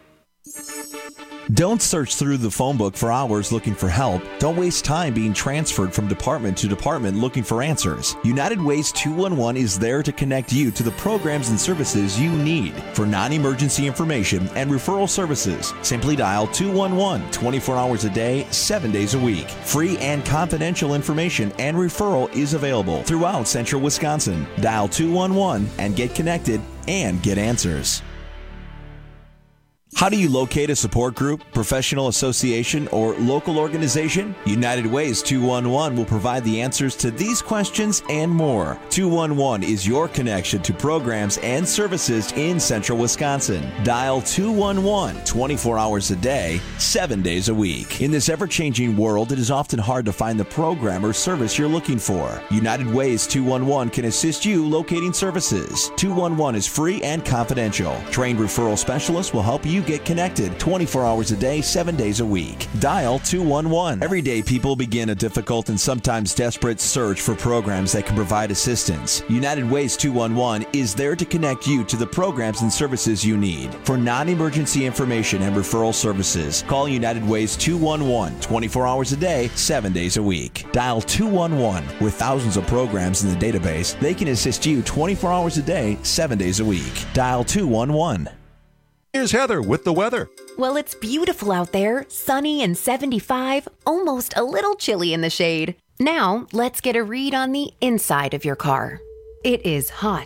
[SPEAKER 12] Don't search through the phone book for hours looking for help. Don't waste time being transferred from department to department looking for answers. United Ways 211 is there to connect you to the programs and services you need. For non-emergency information and referral services, simply dial 211 24 hours a day, 7 days a week. Free and confidential information and referral is available throughout central Wisconsin. Dial 211 and get connected and get answers. How do you locate a support group, professional association, or local organization? United Ways 211 will provide the answers to these questions and more. 211 is your connection to programs and services in central Wisconsin. Dial 211 24 hours a day, 7 days a week. In this ever-changing world, it is often hard to find the program or service you're looking for. United Ways 211 can assist you locating services. 211 is free and confidential. Trained referral specialists will help you get connected 24 hours a day, 7 days a week. Dial 211. Every day, people begin a difficult and sometimes desperate search for programs that can provide assistance. United Ways 211 is there to connect you to the programs and services you need. For non-emergency information and referral services, call United Ways 211 24 hours a day, 7 days a week. Dial 211. With thousands of programs in the database, they can assist you 24 hours a day, 7 days a week. Dial 211.
[SPEAKER 13] Here's Heather with the weather.
[SPEAKER 17] Well, it's beautiful out there, sunny and 75, almost a little chilly in the shade. Now, let's get a read on the inside of your car. It is hot.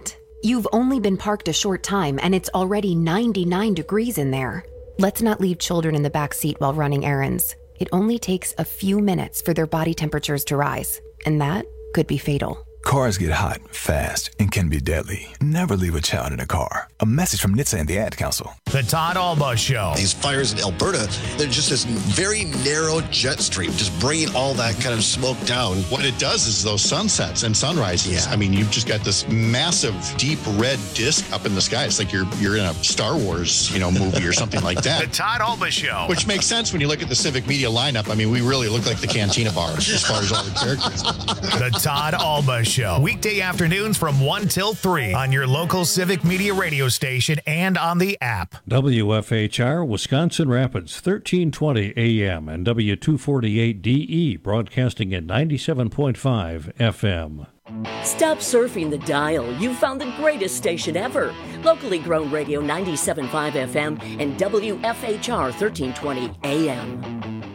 [SPEAKER 17] You've only been parked a short time and it's already 99 degrees in there. Let's not leave children in the back seat while running errands. It only takes a few minutes for their body temperatures to rise, and that could be fatal.
[SPEAKER 3] Cars get hot, fast, and can be deadly. Never leave a child in a car. A message from NHTSA and the Ad Council.
[SPEAKER 16] The Todd Alba Show.
[SPEAKER 18] These fires in Alberta, they're just this very narrow jet stream, just bringing all that kind of smoke down.
[SPEAKER 24] What it does is those sunsets and sunrises.
[SPEAKER 18] Yeah.
[SPEAKER 24] I mean, you've just got this massive, deep red disc up in the sky. It's like you're in a Star Wars, movie or something like that.
[SPEAKER 16] The Todd Alba Show.
[SPEAKER 24] Which makes sense when you look at the Civic Media lineup. I mean, we really look like the Cantina bars as far as all the characters.
[SPEAKER 16] The Todd Alba Show. Weekday afternoons from 1 till 3 on your local Civic Media radio station and on the app.
[SPEAKER 19] WFHR, Wisconsin Rapids, 1320 AM and W248DE, broadcasting at 97.5 FM.
[SPEAKER 22] Stop surfing the dial. You've found the greatest station ever. Locally grown radio 97.5 FM and WFHR 1320 AM.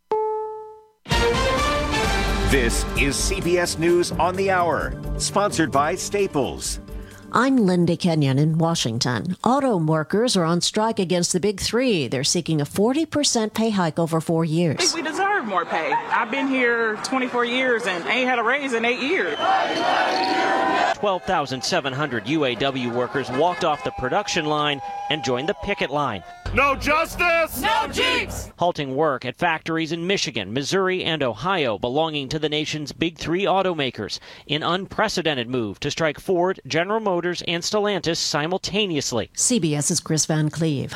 [SPEAKER 20] This is CBS News on the Hour, sponsored by Staples.
[SPEAKER 23] I'm Linda Kenyon in Washington. Auto workers are on strike against the Big Three. They're seeking a 40% pay hike over 4 years.
[SPEAKER 26] I think we deserve more pay. I've been here 24 years and ain't had a raise in 8 years.
[SPEAKER 27] 12,700 UAW workers walked off the production line and joined the picket line.
[SPEAKER 28] No justice! No Jeeps!
[SPEAKER 27] Halting work at factories in Michigan, Missouri, and Ohio belonging to the nation's Big Three automakers. An unprecedented move to strike Ford, General Motors, and Stellantis simultaneously.
[SPEAKER 23] CBS's Chris Van Cleve.